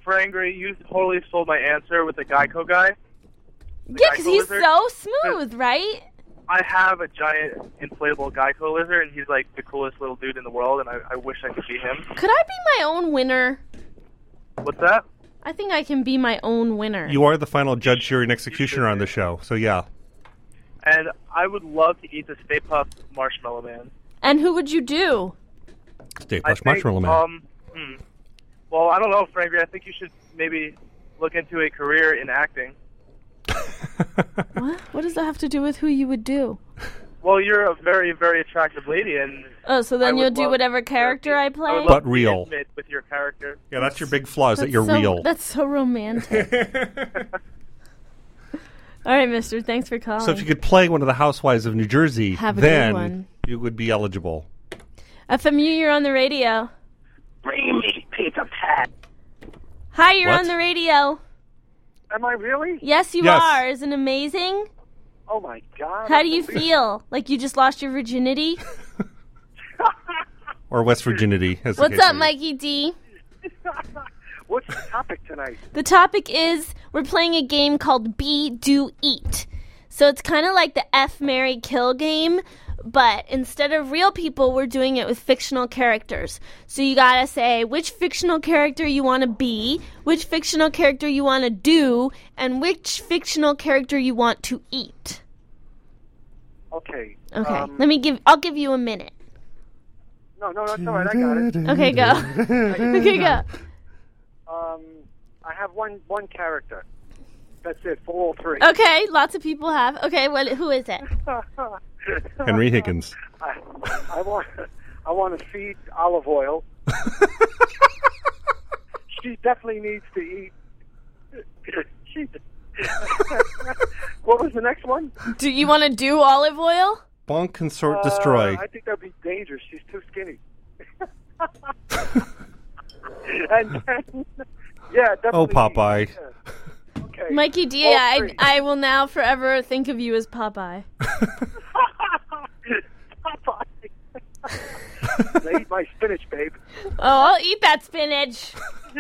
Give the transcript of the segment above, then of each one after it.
Frangry, you totally stole my answer with the Geico guy. Yeah, because he's so smooth, right? I have a giant inflatable Geico lizard, and he's like the coolest little dude in the world, and I wish I could be him. Could I be my own winner? What's that? I think I can be my own winner. You are the final judge, jury, and executioner on the show, so yeah. And I would love to eat the Stay Puft Marshmallow Man. And who would you do? Stay Puft Marshmallow Man. Well, I don't know, Frangry. I think you should maybe look into a career in acting. What? What does that have to do with who you would do? Well, you're a very, very attractive lady, and so then you'll do whatever character I play? I would But love real. To be intimate with your character. Yeah, that's your big flaw, is that you're so, real. That's so romantic. All right, mister, thanks for calling. So if you could play one of the housewives of New Jersey, Have a then good one. you would be eligible. FMU, you're on the radio. Bring me Peter Pan. Hi, you're What? on the radio. Am I really? Yes, you Yes. are. Isn't it amazing? Oh, my God. How do you feel? Like you just lost your virginity? Or West Virginity. As the What's case up, may be. Mikey D? What's the topic tonight? The topic is we're playing a game called Be, Do, Eat. So it's kind of like the F, Marry, Kill game, but instead of real people, we're doing it with fictional characters. So you gotta say which fictional character you want to be, which fictional character you want to do, and which fictional character you want to eat. Okay. Okay, I'll give you a minute. No, it's all right. I got it. Okay, go. Okay, go. I have one character. That's it for all three. Okay, lots of people have. Okay, who is it? Henry Higgins. I want to feed Olive Oil. She definitely needs to eat. What was the next one? Do you want to do Olive Oil? Bonk, Consort, Destroy. I think that'd be dangerous. She's too skinny. And then, yeah, definitely. Oh, Popeye. Yeah. Okay. Mikey D, All three. I will now forever think of you as Popeye. Popeye. They eat my spinach, babe. Oh, I'll eat that spinach.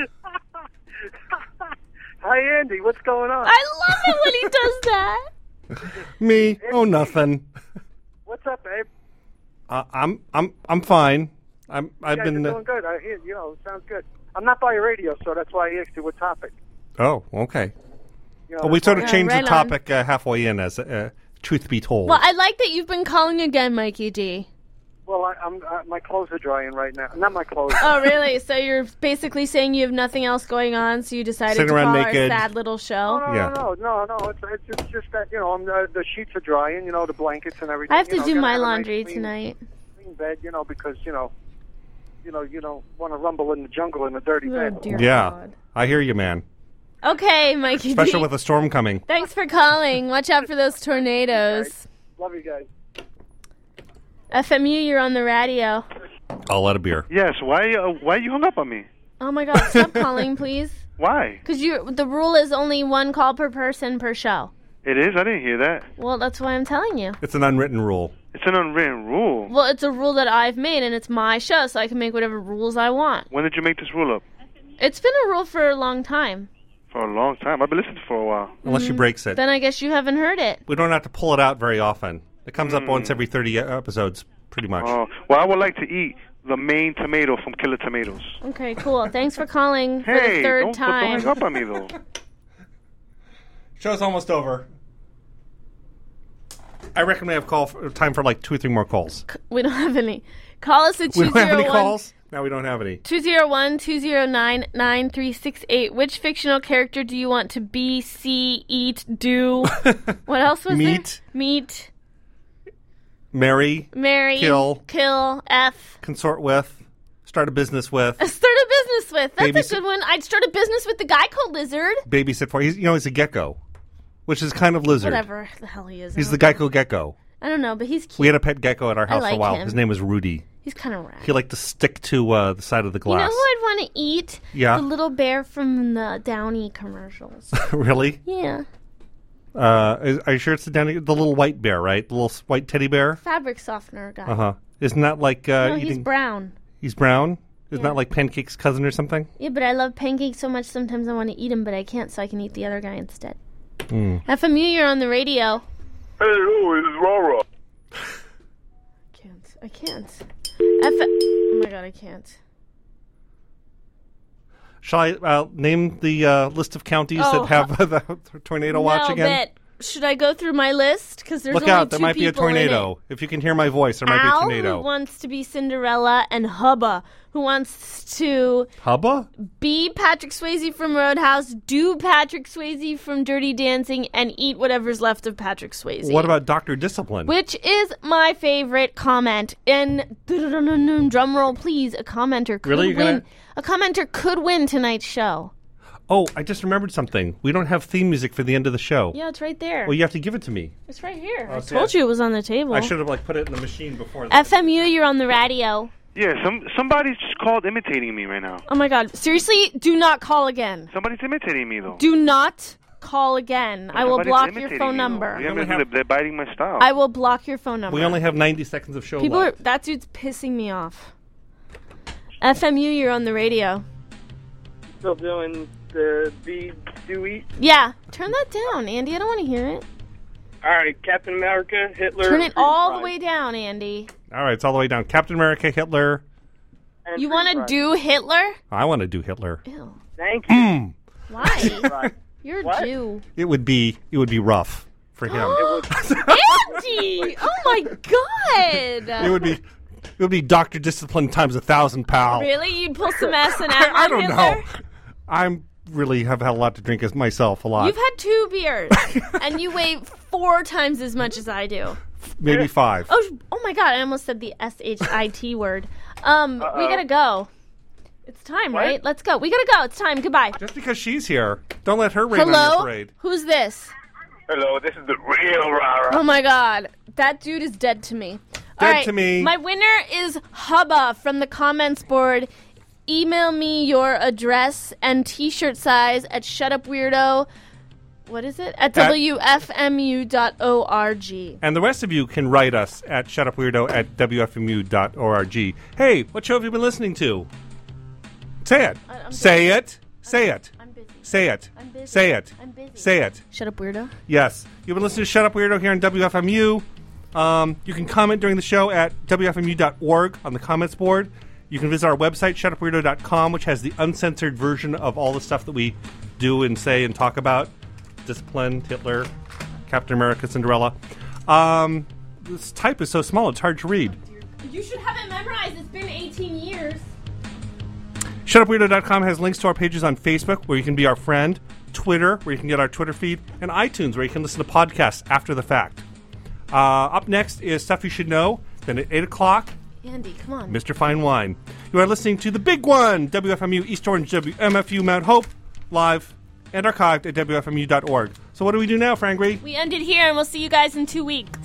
Hi, Andy. What's going on? I love it when he does that. Me? Oh, nothing. What's up, babe? I'm fine. I've You been. guys are doing good. I hear, sounds good. I'm not by your radio, so that's why I asked you what topic. Oh, okay. You know, Well, we that's sort why- of changed right the on. topic halfway in, as truth be told. Well, I like that you've been calling again, Mikey D. Well, I'm my clothes are drying right now. Not my clothes. Oh, really? So you're basically saying you have nothing else going on, so you decided Sitting to around call naked. our sad little show? Yeah. No. It's just that the sheets are drying. The blankets and everything. I have to do gotta my have a nice laundry clean- tonight. Clean bed, because you don't want to rumble in the jungle in a dirty Oh, bed. dear Yeah, God. I hear you, man. Okay, Mikey Especially D. with a storm coming. Thanks for calling. Watch out for those tornadoes. Love you guys. FMU, you're on the radio. I'll let a beer. Yes. Why you hung up on me? Oh my God, stop calling, please. Why? Because the rule is only one call per person per show. It is? I didn't hear that. Well, that's why I'm telling you. It's an unwritten rule. It's an unwritten rule. Well, it's a rule that I've made, and it's my show, so I can make whatever rules I want. When did you make this rule up? It's been a rule for a long time. For a long time. I've been listening for a while. Unless she breaks it. Then I guess you haven't heard it. We don't have to pull it out very often. It comes up once every 30 episodes, pretty much. Oh, well, I would like to eat the main tomato from Killer Tomatoes. Okay, cool. Thanks for calling for Hey, the 3rd don't time. hang up on me, though. Show's almost over. I reckon we have time for like 2 or 3 more calls. We don't have any. Call us at We don't have any 201 calls? No, we don't have any. 201-209-9368. Which fictional character do you want to be, see, eat, do? What else was Meet. there? Meet. Marry, Marry. Kill. F. consort with, start a business with, Start a business with. That's Babysit- a good one. I'd start a business with the Geico lizard. babysit for. He's a gecko, which is kind of lizard. Whatever the hell he is. He's the Geico gecko. I don't know, but he's cute. We had a pet gecko at our house for like a while. him. His name was Rudy. He's kind of rad. He liked to stick to the side of the You know glass. who I'd want to eat? Yeah. The little bear from the Downy commercials. Really? Yeah. Are you sure it's the little white bear, right? The little white teddy bear? Fabric softener guy. Uh-huh. Isn't that like No, eating... he's brown. He's brown? Isn't that like Pancake's cousin or something? Yeah, but I love pancakes so much sometimes I want to eat them, but I can't, so I can eat the other guy instead. FMU, you're on the radio. Hey, it's Rara. I can't. Oh my god, I can't. Shall I name the list of counties that have the tornado watch again? But should I go through my list? Because there's Look only out, there two might be a people in tornado. it. If you can hear my voice, there might be a tornado. Who wants to be Cinderella, and Hubba, who wants to Hubba? be Patrick Swayze from Roadhouse, do Patrick Swayze from Dirty Dancing, and eat whatever's left of Patrick Swayze. What about Dr. Discipline? Which is my favorite comment. And drum roll, please. A commenter could win. A commenter could win tonight's show. Oh, I just remembered something. We don't have theme music for the end of the show. Yeah, it's right there. Well, you have to give it to me. It's right here. I told you it was on the table. I should have put it in the machine before. FMU, you're on the radio. Yeah, somebody's just called imitating me right now. Oh my god. Seriously, do not call again. Somebody's imitating me, though. Do not call again. I will block your imitating phone me, number. Yeah, they're biting my style. I will block your phone number. We only have 90 seconds of show left. That dude's pissing me off. FMU, you're on the radio. Still doing the Do Eat? Yeah. Turn that down, Andy. I don't want to hear it. All right, Captain America, Hitler. Turn it all the way down, Andy. All right, it's all the way down. Captain America, Hitler. And you want to do Hitler? I want to do Hitler. Ew. Thank you. Why? You're a Jew. It would be rough for him. Andy! Oh my god! It would be Dr. Discipline times 1,000, pal. Really? You'd pull some S&M on I don't Hitler? know. I'm really have had a lot to drink as myself, a lot. You've had 2 beers, and you weigh 4 times as much as I do. Maybe 5. Oh my god, I almost said the S-H-I-T word. We gotta go. It's time, right? Let's go. We gotta go. It's time. Goodbye. Just because she's here, don't let her rain on your parade. Who's this? Hello, this is the real Rara. Oh my god. That dude is dead to me. Dead to me. My winner is Hubba from the comments board. Email me your address and t-shirt size at shutupweirdo. What is it? At WFMU.org. And the rest of you can write us at shutupweirdo@WFMU.org. Hey, what show have you been listening to? Say it. Say it. Say it. I'm busy. Say it. I'm busy. Say it. I'm busy. Say it. Shut Up Weirdo? Yes. You've been listening to Shut Up Weirdo here on WFMU. You can comment during the show at WFMU.org on the comments board. You can visit our website, shutupweirdo.com, which has the uncensored version of all the stuff that we do and say and talk about. Discipline, Hitler, Captain America, Cinderella. This type is so small, it's hard to read. You should have it memorized. It's been 18 years. Shutupweirdo.com has links to our pages on Facebook, where you can be our friend, Twitter, where you can get our Twitter feed, and iTunes, where you can listen to podcasts after the fact. Up next is Stuff You Should Know. Then at 8 o'clock, Andy, come on. Mr. Fine Wine. You are listening to the big one, WFMU East Orange, WMFU Mount Hope, live and archived at WFMU.org. So what do we do now, Frangry? We end it here, and we'll see you guys in 2 weeks.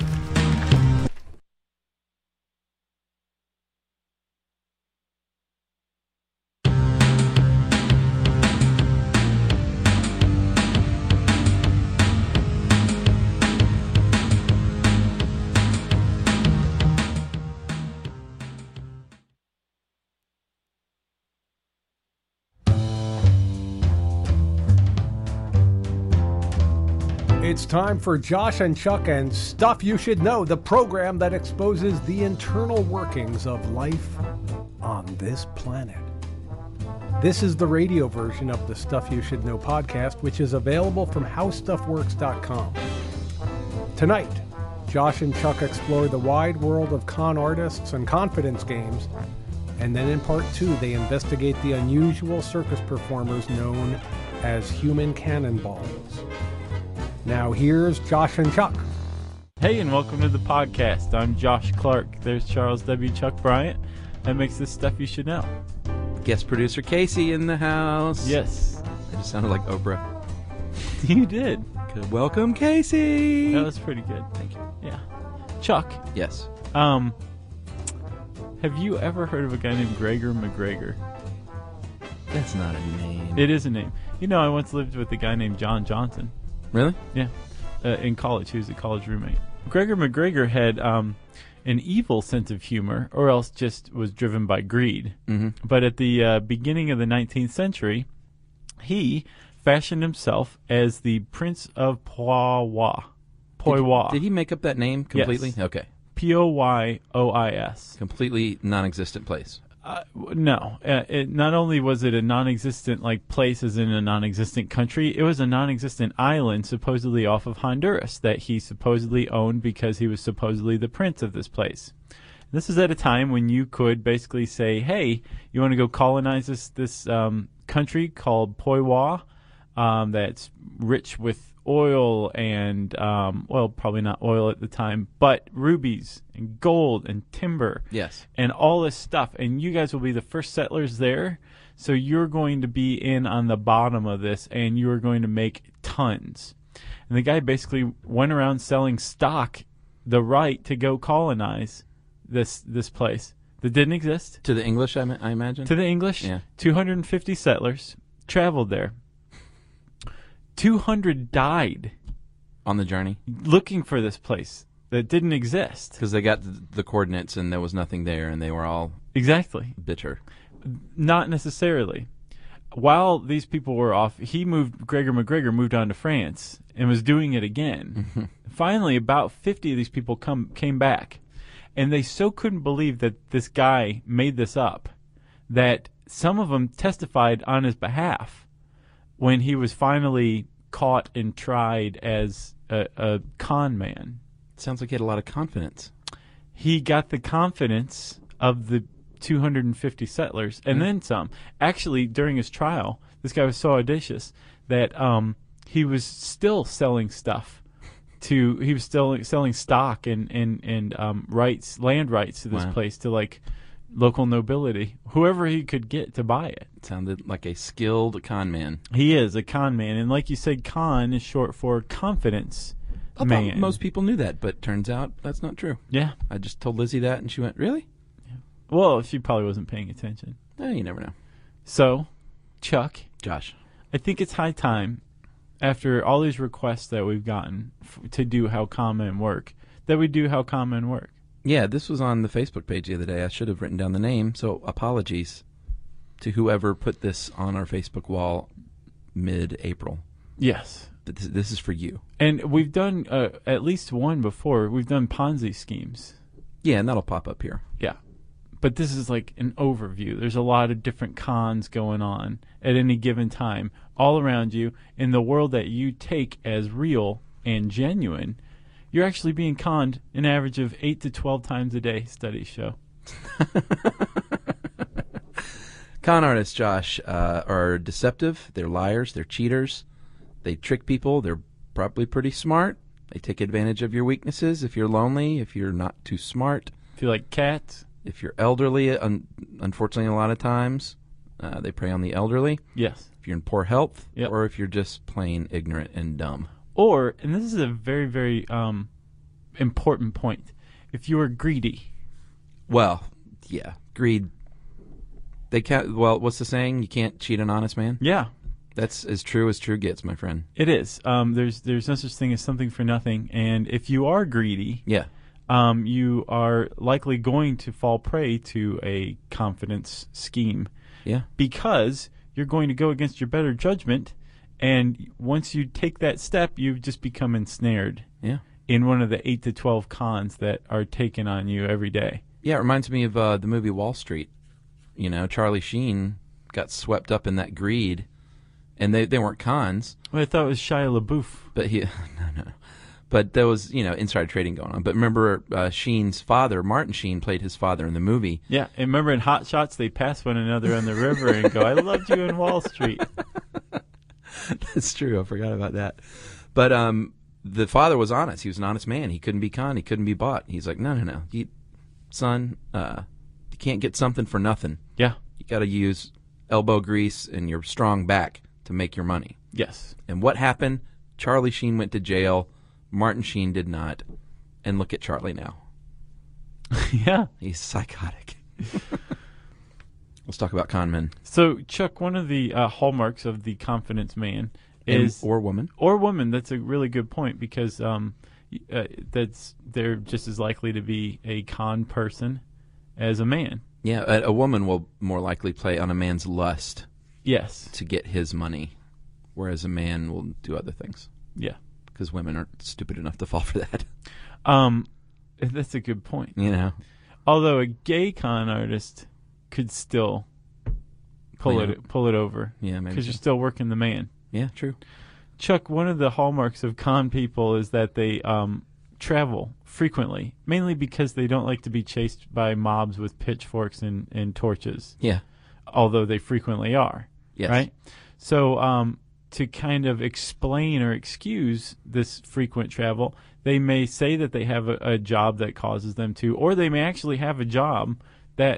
It's time for Josh and Chuck and Stuff You Should Know, the program that exposes the internal workings of life on this planet. This is the radio version of the Stuff You Should Know podcast, which is available from HowStuffWorks.com. Tonight, Josh and Chuck explore the wide world of con artists and confidence games, and then in part 2, they investigate the unusual circus performers known as human cannonballs. Now here's Josh and Chuck. Hey, and welcome to the podcast. I'm Josh Clark. There's Charles W. Chuck Bryant. That makes this Stuff You Should Know. Guest producer Casey in the house. Yes. I just sounded like Oprah. You did. Good. Welcome, Casey. That was pretty good. Thank you. Yeah. Chuck. Yes. Have you ever heard of a guy named Gregor McGregor? That's not a name. It is a name. You know, I once lived with a guy named John Johnson. Really? Yeah. In college. He was a college roommate. Gregor McGregor had an evil sense of humor, or else just was driven by greed. Mm-hmm. But at the beginning of the 19th century, he fashioned himself as the Prince of Poiwa. Did he make up that name completely? Yes. Okay. Poyois. Completely non-existent place. No. Not only was it a non-existent place as in a non-existent country, it was a non-existent island supposedly off of Honduras that he supposedly owned because he was supposedly the prince of this place. This is at a time when you could basically say, hey, you want to go colonize this country called Poiwa that's rich with oil and, probably not oil at the time, but rubies and gold and timber. Yes. And all this stuff. And you guys will be the first settlers there. So you're going to be in on the bottom of this, and you are going to make tons. And the guy basically went around selling stock, the right to go colonize this place that didn't exist. To the English, I imagine? To the English. Yeah. 250 settlers traveled there. 200 died on the journey looking for this place that didn't exist because they got the coordinates and there was nothing there, and they were all exactly bitter. Not necessarily. While these people were off, Gregor McGregor moved on to France and was doing it again. Finally, about 50 of these people came back, and they so couldn't believe that this guy made this up that some of them testified on his behalf when he was finally caught and tried as a con man. Sounds like he had a lot of confidence. He got the confidence of the 250 settlers and then some. Actually, during his trial, this guy was so audacious that he was still selling stuff. He was still selling stock and rights, land rights to this place to local nobility, whoever he could get to buy it. Sounded like a skilled con man. He is a con man, and like you said, con is short for confidence man. Most people knew that, but turns out that's not true. Yeah. I just told Lizzie that, and she went, really? Yeah. Well, she probably wasn't paying attention. You never know. So, Chuck. Josh. I think it's high time, after all these requests that we've gotten to do How Con Men Work, that we do How Con Men Work. Yeah, this was on the Facebook page the other day. I should have written down the name, so apologies to whoever put this on our Facebook wall mid-April. Yes. But this is for you. And we've done at least one before. We've done Ponzi schemes. Yeah, and that'll pop up here. Yeah. But this is like an overview. There's a lot of different cons going on at any given time all around you in the world that you take as real and genuine. You're actually being conned an average of 8 to 12 times a day, studies show. Con artists, Josh, are deceptive. They're liars. They're cheaters. They trick people. They're probably pretty smart. They take advantage of your weaknesses if you're lonely, if you're not too smart. If you like cats. If you're elderly, unfortunately a lot of times, they prey on the elderly. Yes. If you're in poor health, yep. Or if you're just plain ignorant and dumb. Or, and this is a very, very important point, if you are greedy. Well, yeah, greed. They can't. Well, what's the saying? You can't cheat an honest man. Yeah, that's as true gets, my friend. It is. There's no such thing as something for nothing, and if you are greedy, yeah, you are likely going to fall prey to a confidence scheme. Yeah, because you're going to go against your better judgment. And once you take that step, you've just become ensnared in one of the 8 to 12 cons that are taken on you every day. Yeah, it reminds me of the movie Wall Street. You know, Charlie Sheen got swept up in that greed, and they weren't cons. Well, I thought it was Shia LaBeouf. But no. But there was, insider trading going on. But remember, Sheen's father, Martin Sheen, played his father in the movie. Yeah, and remember in Hot Shots, they pass one another on the river and go, I loved you in Wall Street. That's true. I forgot about that. But the father was honest. He was an honest man. He couldn't be conned. He couldn't be bought. He's like, no. Son, you can't get something for nothing. Yeah. You got to use elbow grease and your strong back to make your money. Yes. And what happened? Charlie Sheen went to jail. Martin Sheen did not. And look at Charlie now. Yeah. He's psychotic. Let's talk about con men. So, Chuck, one of the hallmarks of the confidence man is... Or woman. Or woman. That's a really good point because, they're just as likely to be a con person as a man. Yeah, a woman will more likely play on a man's lust. Yes. To get his money, whereas a man will do other things. Yeah. Because women aren't stupid enough to fall for that. That's a good point. You know. Although a gay con artist could still pull it over. Yeah, maybe. Because you're still working the man. Yeah, true. Chuck, one of the hallmarks of con people is that they travel frequently, mainly because they don't like to be chased by mobs with pitchforks and torches. Yeah. Although they frequently are. Yes. Right? So to kind of explain or excuse this frequent travel, they may say that they have a job that causes them to, or they may actually have a job that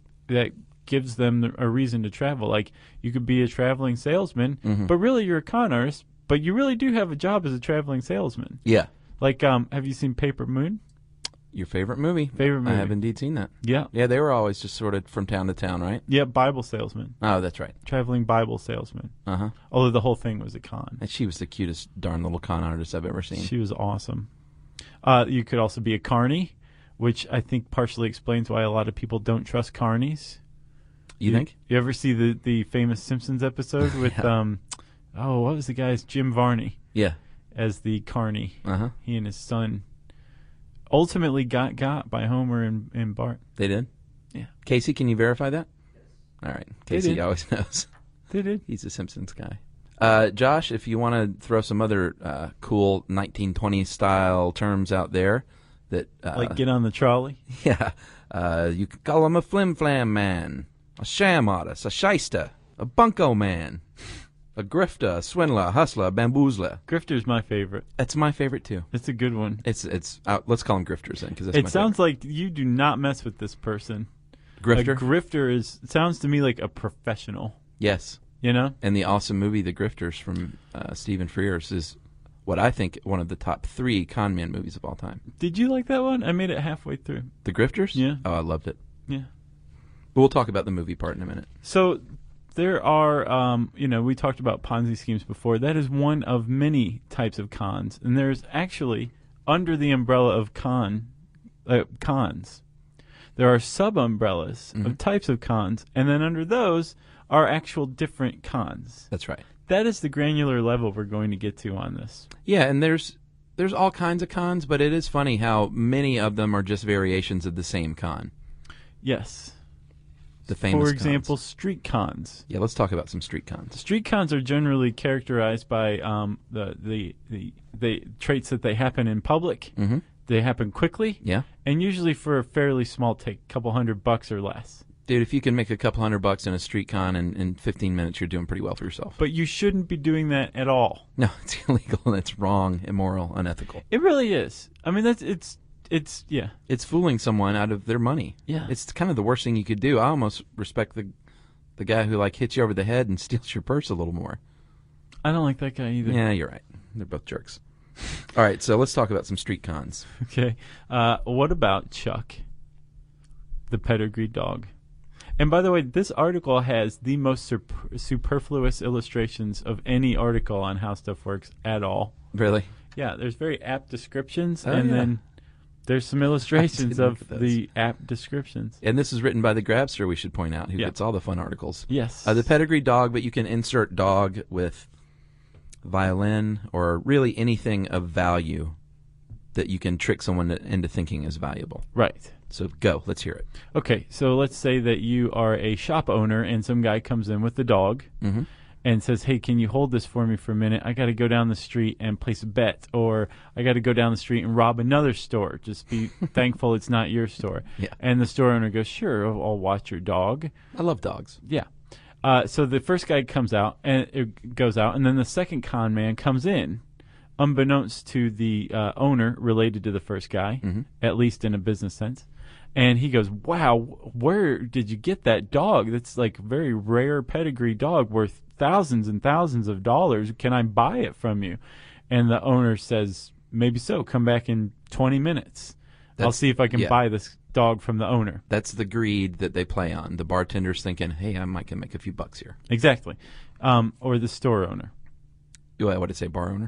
gives them a reason to travel. Like, you could be a traveling salesman, but really you're a con artist, but you really do have a job as a traveling salesman. Yeah. Like, have you seen Paper Moon? Your favorite movie. Favorite movie. I have indeed seen that. Yeah. Yeah, they were always just sort of from town to town, right? Yeah, Bible salesman. Oh, that's right. Traveling Bible salesman. Uh-huh. Although the whole thing was a con. And she was the cutest darn little con artist I've ever seen. She was awesome. You could also be a carny, which I think partially explains why a lot of people don't trust carnies. You think? You ever see the famous Simpsons episode with, what was the guy's, Jim Varney? Yeah. As the carny. Uh-huh. He and his son ultimately got by Homer and Bart. They did? Yeah. Casey, can you verify that? All right. Casey always knows. They did. He's a Simpsons guy. Josh, if you want to throw some other cool 1920s style terms out there that... like get on the trolley? Yeah. You could call him a flim-flam man, a sham artist, a shyster, a bunko man, a grifter, a swindler, a hustler, a bamboozler. Grifter's my favorite. That's my favorite, too. It's a good one. Let's call them grifters then, because it sounds like you do not mess with this person. Grifter? A grifter sounds to me like a professional. Yes. You know? And the awesome movie, The Grifters, from Stephen Frears, is what I think one of the top 3 con man movies of all time. Did you like that one? I made it halfway through. The Grifters? Yeah. Oh, I loved it. Yeah. But we'll talk about the movie part in a minute. So there are, we talked about Ponzi schemes before. That is one of many types of cons. And there's actually, under the umbrella of cons, there are sub-umbrellas of types of cons. And then under those are actual different cons. That's right. That is the granular level we're going to get to on this. Yeah, and there's all kinds of cons, but it is funny how many of them are just variations of the same con. Yes. The famous For example, cons. Street cons. Yeah, let's talk about some street cons. Street cons are generally characterized by the traits that they happen in public. Mm-hmm. They happen quickly. Yeah. And usually for a fairly small take, a couple $100 or less. Dude, if you can make a couple $100 in a street con in 15 minutes, you're doing pretty well for yourself. But you shouldn't be doing that at all. No, it's illegal and it's wrong, immoral, unethical. It really is. I mean, it's It's fooling someone out of their money. Yeah. It's kind of the worst thing you could do. I almost respect the guy who hits you over the head and steals your purse a little more. I don't like that guy either. Yeah, you're right. They're both jerks. All right, so let's talk about some street cons. Okay. What about Chuck, the pedigree dog? And by the way, this article has the most superfluous illustrations of any article on How Stuff Works at all. Really? Yeah, there's very apt descriptions, then there's some illustrations of the apt descriptions. And this is written by the Grabster, we should point out, who gets all the fun articles. Yes. The pedigree dog, but you can insert dog with violin or really anything of value that you can trick someone into thinking is valuable. Right. So go, let's hear it. Okay, so let's say that you are a shop owner and some guy comes in with the dog and says, hey, can you hold this for me for a minute? I got to go down the street and place a bet, or I got to go down the street and rob another store. Just be thankful it's not your store. Yeah. And the store owner goes, sure, I'll watch your dog. I love dogs. Yeah. So the first guy comes out, and it goes out, and then the second con man comes in, unbeknownst to the owner related to the first guy, at least in a business sense. And he goes, wow, where did you get that dog? That's like a very rare pedigree dog worth thousands and thousands of dollars. Can I buy it from you? And the owner says, maybe so. Come back in 20 minutes. I'll see if I can buy this dog from the owner. That's the greed that they play on. The bartender's thinking, hey, I might can make a few bucks here. Exactly. Or the store owner. What did it say, bar owner? Yeah.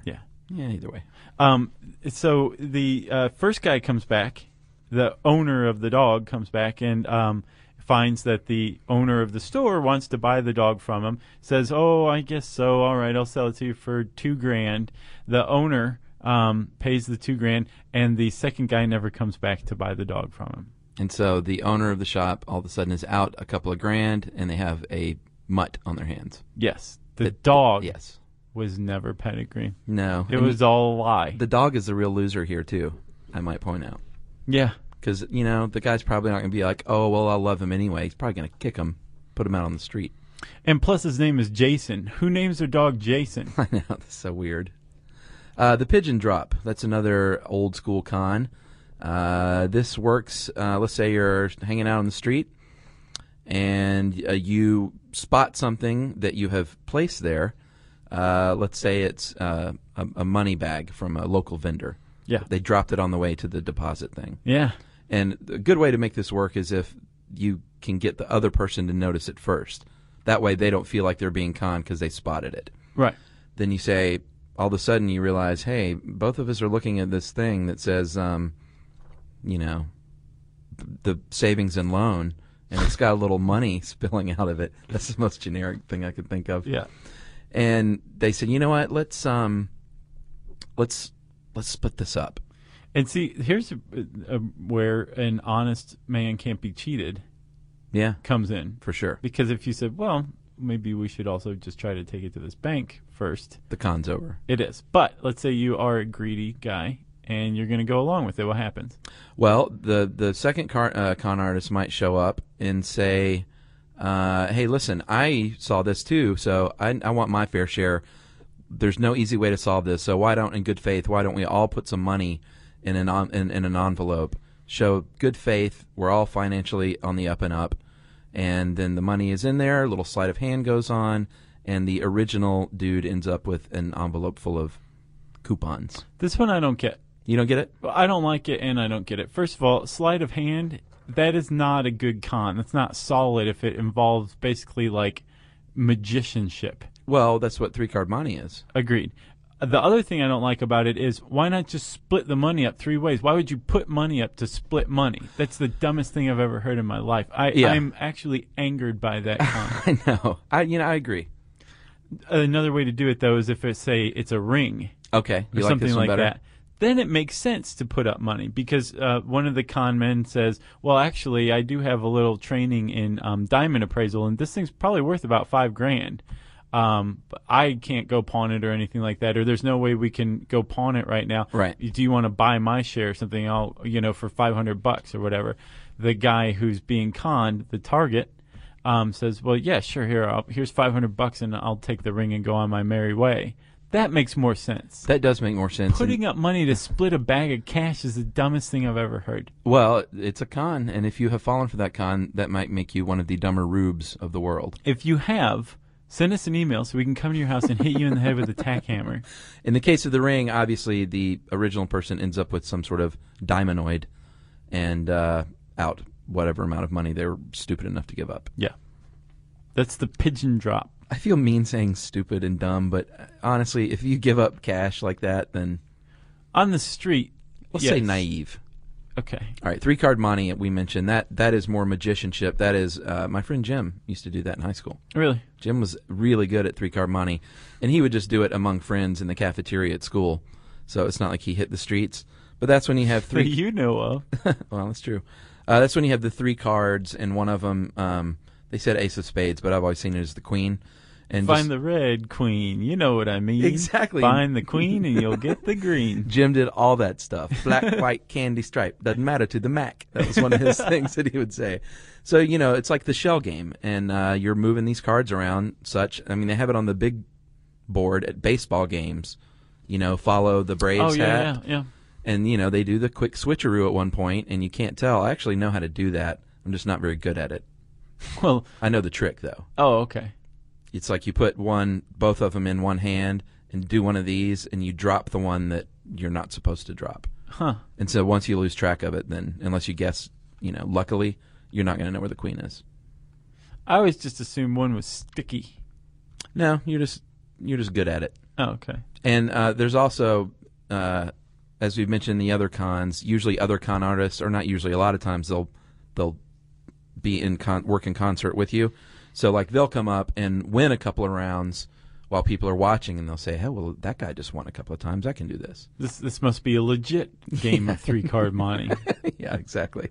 Yeah, either way. So the first guy comes back. The owner of the dog comes back and finds that the owner of the store wants to buy the dog from him. Says, "Oh, I guess so. All right, I'll sell it to you for $2,000." The owner pays the $2,000, and the second guy never comes back to buy the dog from him. And so the owner of the shop all of a sudden is out a couple of grand, and they have a mutt on their hands. Yes, the dog. Yes. Was never pedigree. No. It was all a lie. The dog is the real loser here, too, I might point out. Yeah. Because, the guy's probably not going to be like, oh, well, I'll love him anyway. He's probably going to kick him, put him out on the street. And plus his name is Jason. Who names their dog Jason? I know, that's so weird. The pigeon drop, that's another old school con. This works, let's say you're hanging out on the street, and you spot something that you have placed there. Let's say it's a money bag from a local vendor. Yeah. They dropped it on the way to the deposit thing. Yeah. And a good way to make this work is if you can get the other person to notice it first. That way they don't feel like they're being conned because they spotted it. Right. Then you say, all of a sudden you realize, hey, both of us are looking at this thing that says, the savings and loan, and it's got a little money spilling out of it. That's the most generic thing I could think of. Yeah. And they said, you know what? Let's split this up. And see, here's where an honest man can't be cheated. Yeah, comes in for sure. Because if you said, well, maybe we should also just try to take it to this bank first, the con's over. It is. But let's say you are a greedy guy and you're going to go along with it. What happens? Well, the second con artist might show up and say, hey, listen, I saw this too, so I want my fair share. There's no easy way to solve this, so in good faith, why don't we all put some money in an envelope, show good faith, we're all financially on the up and up, and then the money is in there, a little sleight of hand goes on, and the original dude ends up with an envelope full of coupons. This one I don't get. You don't get it? Well, I don't like it, and I don't get it. First of all, sleight of hand, that is not a good con. That's not solid if it involves basically like magicianship. Well, that's what 3-card money is. Agreed. The other thing I don't like about it is why not just split the money up 3 ways? Why would you put money up to split money? That's the dumbest thing I've ever heard in my life. I'm actually angered by that con. I know. I agree. Another way to do it, though, is if it's a ring. Okay. Or something like that. Then it makes sense to put up money because one of the con men says, well, actually, I do have a little training in diamond appraisal, and this thing's probably worth about $5,000. But I can't go pawn it or anything like that, or there's no way we can go pawn it right now. Right. Do you want to buy my share or something? For $500 or whatever. The guy who's being conned, the target, says, well, yeah, sure, here's $500 and I'll take the ring and go on my merry way. That makes more sense. That does make more sense. Putting up money to split a bag of cash is the dumbest thing I've ever heard. Well, it's a con, and if you have fallen for that con, that might make you one of the dumber rubes of the world. If you have, send us an email so we can come to your house and hit you in the head with a tack hammer. In the case of the ring, obviously the original person ends up with some sort of diamondoid and out whatever amount of money they were stupid enough to give up. Yeah. That's the pigeon drop. I feel mean saying stupid and dumb, but honestly, if you give up cash like that, then... On the street, let's say naive. Okay. All right, 3-card money, we mentioned. That is more magicianship. That is, my friend Jim used to do that in high school. Really? Jim was really good at 3-card money, and he would just do it among friends in the cafeteria at school. So it's not like he hit the streets. But that's when you have three... That you know of. Well, that's true. That's when you have the 3 cards, and one of them... they said ace of spades, but I've always seen it as the queen. And find the red queen. You know what I mean. Exactly. Find the queen and you'll get the green. Jim did all that stuff. Black, white, candy stripe. Doesn't matter to the Mac. That was one of his things that he would say. So, it's like the shell game. And you're moving these cards around such. I mean, they have it on the big board at baseball games. Follow the Braves hat. Yeah. And, they do the quick switcheroo at one point, and you can't tell. I actually know how to do that. I'm just not very good at it. Well, I know the trick, though. Oh, okay. It's like you put both of them in one hand and do one of these, and you drop the one that you're not supposed to drop. Huh. And so once you lose track of it, then unless you guess, luckily, you're not going to know where the queen is. I always just assumed one was sticky. No, you're just good at it. Oh, okay. And there's also, as we've mentioned, the other cons. Usually, other con artists, or not usually, a lot of times they'll be work in concert with you. So like they'll come up and win a couple of rounds while people are watching, and they'll say, "Hey, well, that guy just won a couple of times. I can do this." This must be a legit game of 3-card Monte. Yeah, exactly.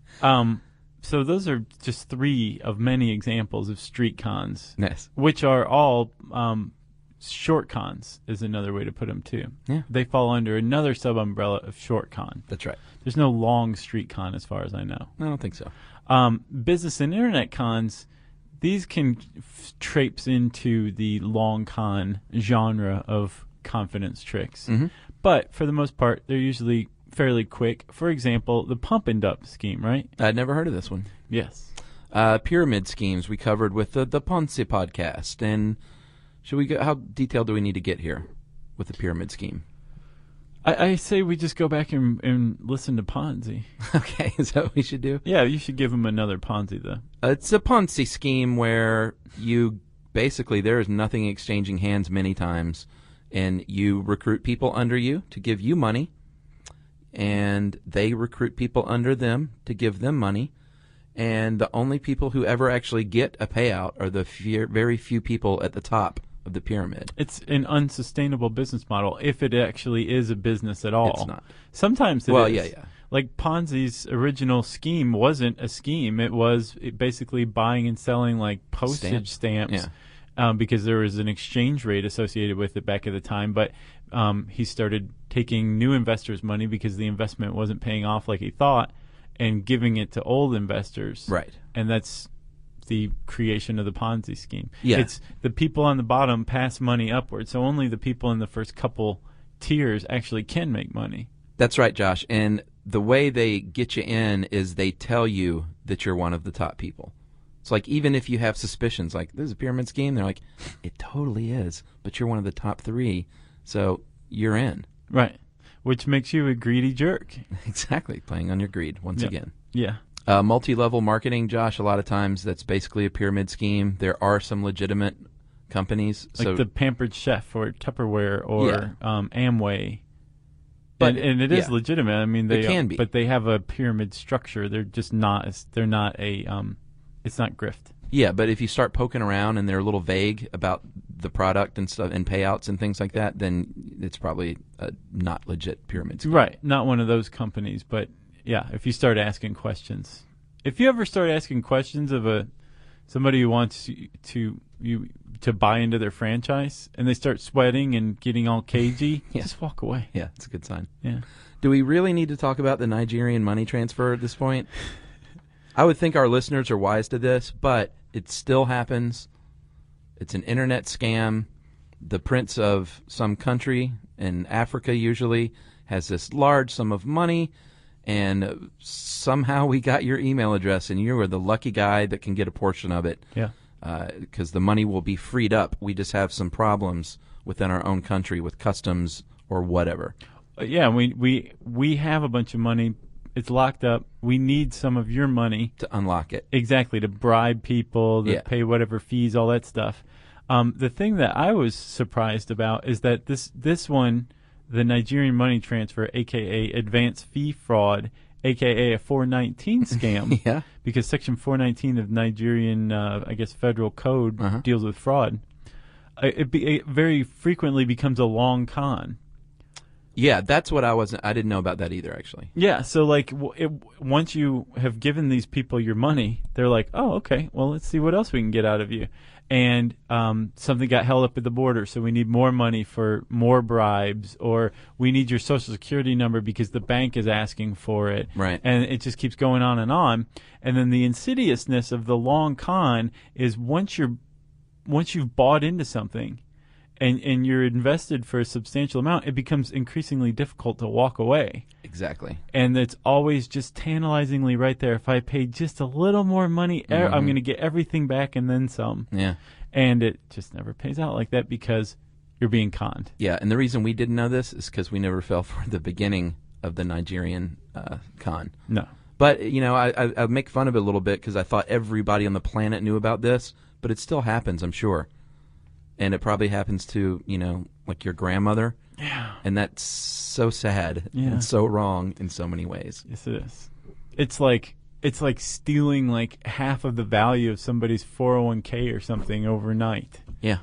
So those are just 3 of many examples of street cons, Yes. which are all short cons, is another way to put them too. Yeah. They fall under another sub-umbrella of short con. That's right. There's no long street con as far as I know. I don't think so. Business and internet cons, these can traipse into the long con genre of confidence tricks. Mhm. But for the most part, they're usually fairly quick. For example, the pump and dump scheme, right? I'd never heard of this one. Yes. Pyramid schemes we covered with the Ponzi podcast. And should we go? How detailed do we need to get here with the pyramid scheme? I say we just go back and listen to Ponzi. Okay, is that what we should do? Yeah, you should give him another Ponzi, though. It's a Ponzi scheme where you basically, there is nothing exchanging hands many times, and you recruit people under you to give you money, and they recruit people under them to give them money, and the only people who ever actually get a payout are the very few people at the top of the pyramid. It's an unsustainable business model if it actually is a business at all. It's not. Sometimes it Well, is. yeah. Like Ponzi's original scheme wasn't a scheme. It was basically buying and selling like postage stamps because there was an exchange rate associated with it back at the time. But he started taking new investors' money because the investment wasn't paying off like he thought and giving it to old investors. Right. And that's the creation of the Ponzi scheme. Yeah. It's the people on the bottom pass money upward, so only the people in the first couple tiers actually can make money. That's right, Josh. And the way they get you in is they tell you that you're one of the top people. It's like even if you have suspicions, like this is a pyramid scheme, they're like, it totally is, but you're one of the top 3, so you're in. Right. Which makes you a greedy jerk. Exactly. Playing on your greed once again. Yeah. Multi-level marketing, Josh, a lot of times that's basically a pyramid scheme. There are some legitimate companies. Like the Pampered Chef or Tupperware or Amway. But and it is legitimate. I mean, they can be. But they have a pyramid structure. They're just not. They're not a. It's not grift. Yeah, but if you start poking around and they're a little vague about the product and stuff and payouts and things like that, then it's probably a not legit pyramid scheme. Right. Not one of those companies, but yeah, if you start asking questions. If you ever start asking questions of somebody who wants you to buy into their franchise and they start sweating and getting all cagey, just walk away. Yeah, it's a good sign. Yeah. Do we really need to talk about the Nigerian money transfer at this point? I would think our listeners are wise to this, but it still happens. It's an internet scam. The prince of some country in Africa usually has this large sum of money, and somehow we got your email address, and you are the lucky guy that can get a portion of it. Yeah. Because the money will be freed up. We just have some problems within our own country with customs or whatever. Yeah, we have a bunch of money. It's locked up. We need some of your money to unlock it. Exactly, to bribe people, to pay whatever fees, all that stuff. The thing that I was surprised about is that this one, the Nigerian money transfer, a.k.a. advance fee fraud, a.k.a. a 419 scam, because Section 419 of Nigerian, federal code deals with fraud, it very frequently becomes a long con. Yeah, that's what I didn't know about that either, actually. Yeah, so like once you have given these people your money, they're like, oh, okay, well, let's see what else we can get out of you. And something got held up at the border, so we need more money for more bribes, or we need your Social Security number because the bank is asking for it. Right. And it just keeps going on. And then the insidiousness of the long con is once you've bought into something, and you're invested for a substantial amount, it becomes increasingly difficult to walk away. Exactly. And it's always just tantalizingly right there. If I pay just a little more money, I'm going to get everything back and then some. Yeah. And it just never pays out like that because you're being conned. Yeah, and the reason we didn't know this is because we never fell for the beginning of the Nigerian con. No. But, I make fun of it a little bit because I thought everybody on the planet knew about this, but it still happens, I'm sure. And it probably happens to, like your grandmother. Yeah. And that's so sad and so wrong in so many ways. Yes, it is. It's like stealing like half of the value of somebody's 401k or something overnight. Yeah.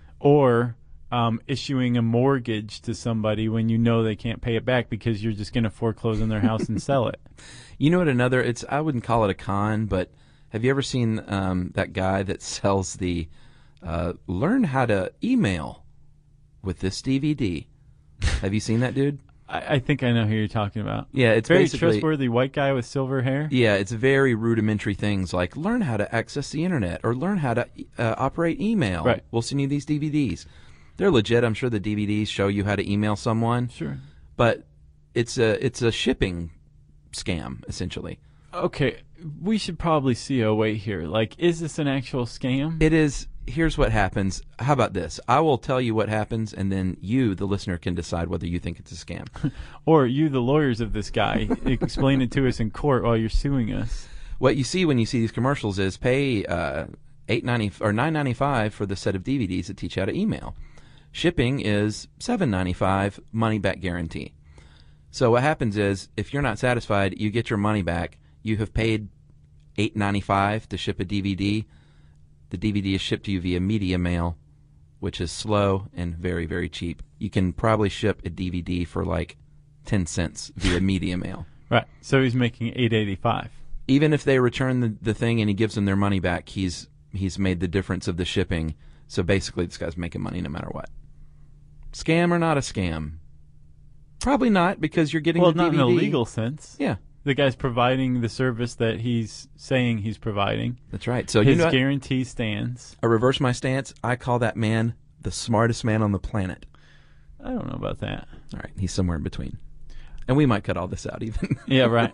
Or issuing a mortgage to somebody when you know they can't pay it back because you're just going to foreclose on their house and sell it. You know what? I wouldn't call it a con, but have you ever seen that guy that sells the learn how to email with this DVD? Have you seen that dude? I think I know who you're talking about. Yeah, it's very basically trustworthy white guy with silver hair. Yeah, it's very rudimentary things like learn how to access the internet or learn how to operate email. Right. We'll send you these DVDs. They're legit. I'm sure the DVDs show you how to email someone. Sure. But it's a shipping scam, essentially. Okay, we should probably see a way here. Like, is this an actual scam? It is. Here's what happens. How about this? I will tell you what happens, and then you, the listener, can decide whether you think it's a scam. Or you, the lawyers of this guy, explain it to us in court while you're suing us. What you see when you see these commercials is pay $8.90 or $9.95 for the set of DVDs that teach you how to email. Shipping is $7.95, money back guarantee. So what happens is, if you're not satisfied, you get your money back. You have paid $8.95 to ship a DVD. The DVD is shipped to you via media mail, which is slow and very, very cheap. You can probably ship a DVD for like 10 cents via media mail. Right. So he's making $8.85. Even if they return the thing and he gives them their money back, he's made the difference of the shipping. So basically, this guy's making money no matter what. Scam or not a scam? Probably not, because you're getting the DVD. Well, not in a legal sense. Yeah. The guy's providing the service that he's saying he's providing. That's right. So his you know, guarantee stands. I reverse my stance. I call that man the smartest man on the planet. I don't know about that. All right. He's somewhere in between. And we might cut all this out even. Yeah, right.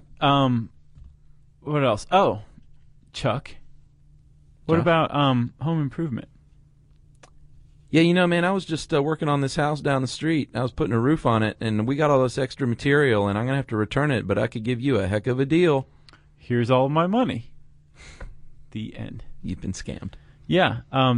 What else? Oh, Chuck. What about Home Improvement? Yeah, you know, man, I was just working on this house down the street. I was putting a roof on it, and we got all this extra material, and I'm going to have to return it, but I could give you a heck of a deal. Here's all my money. The end. You've been scammed. Yeah,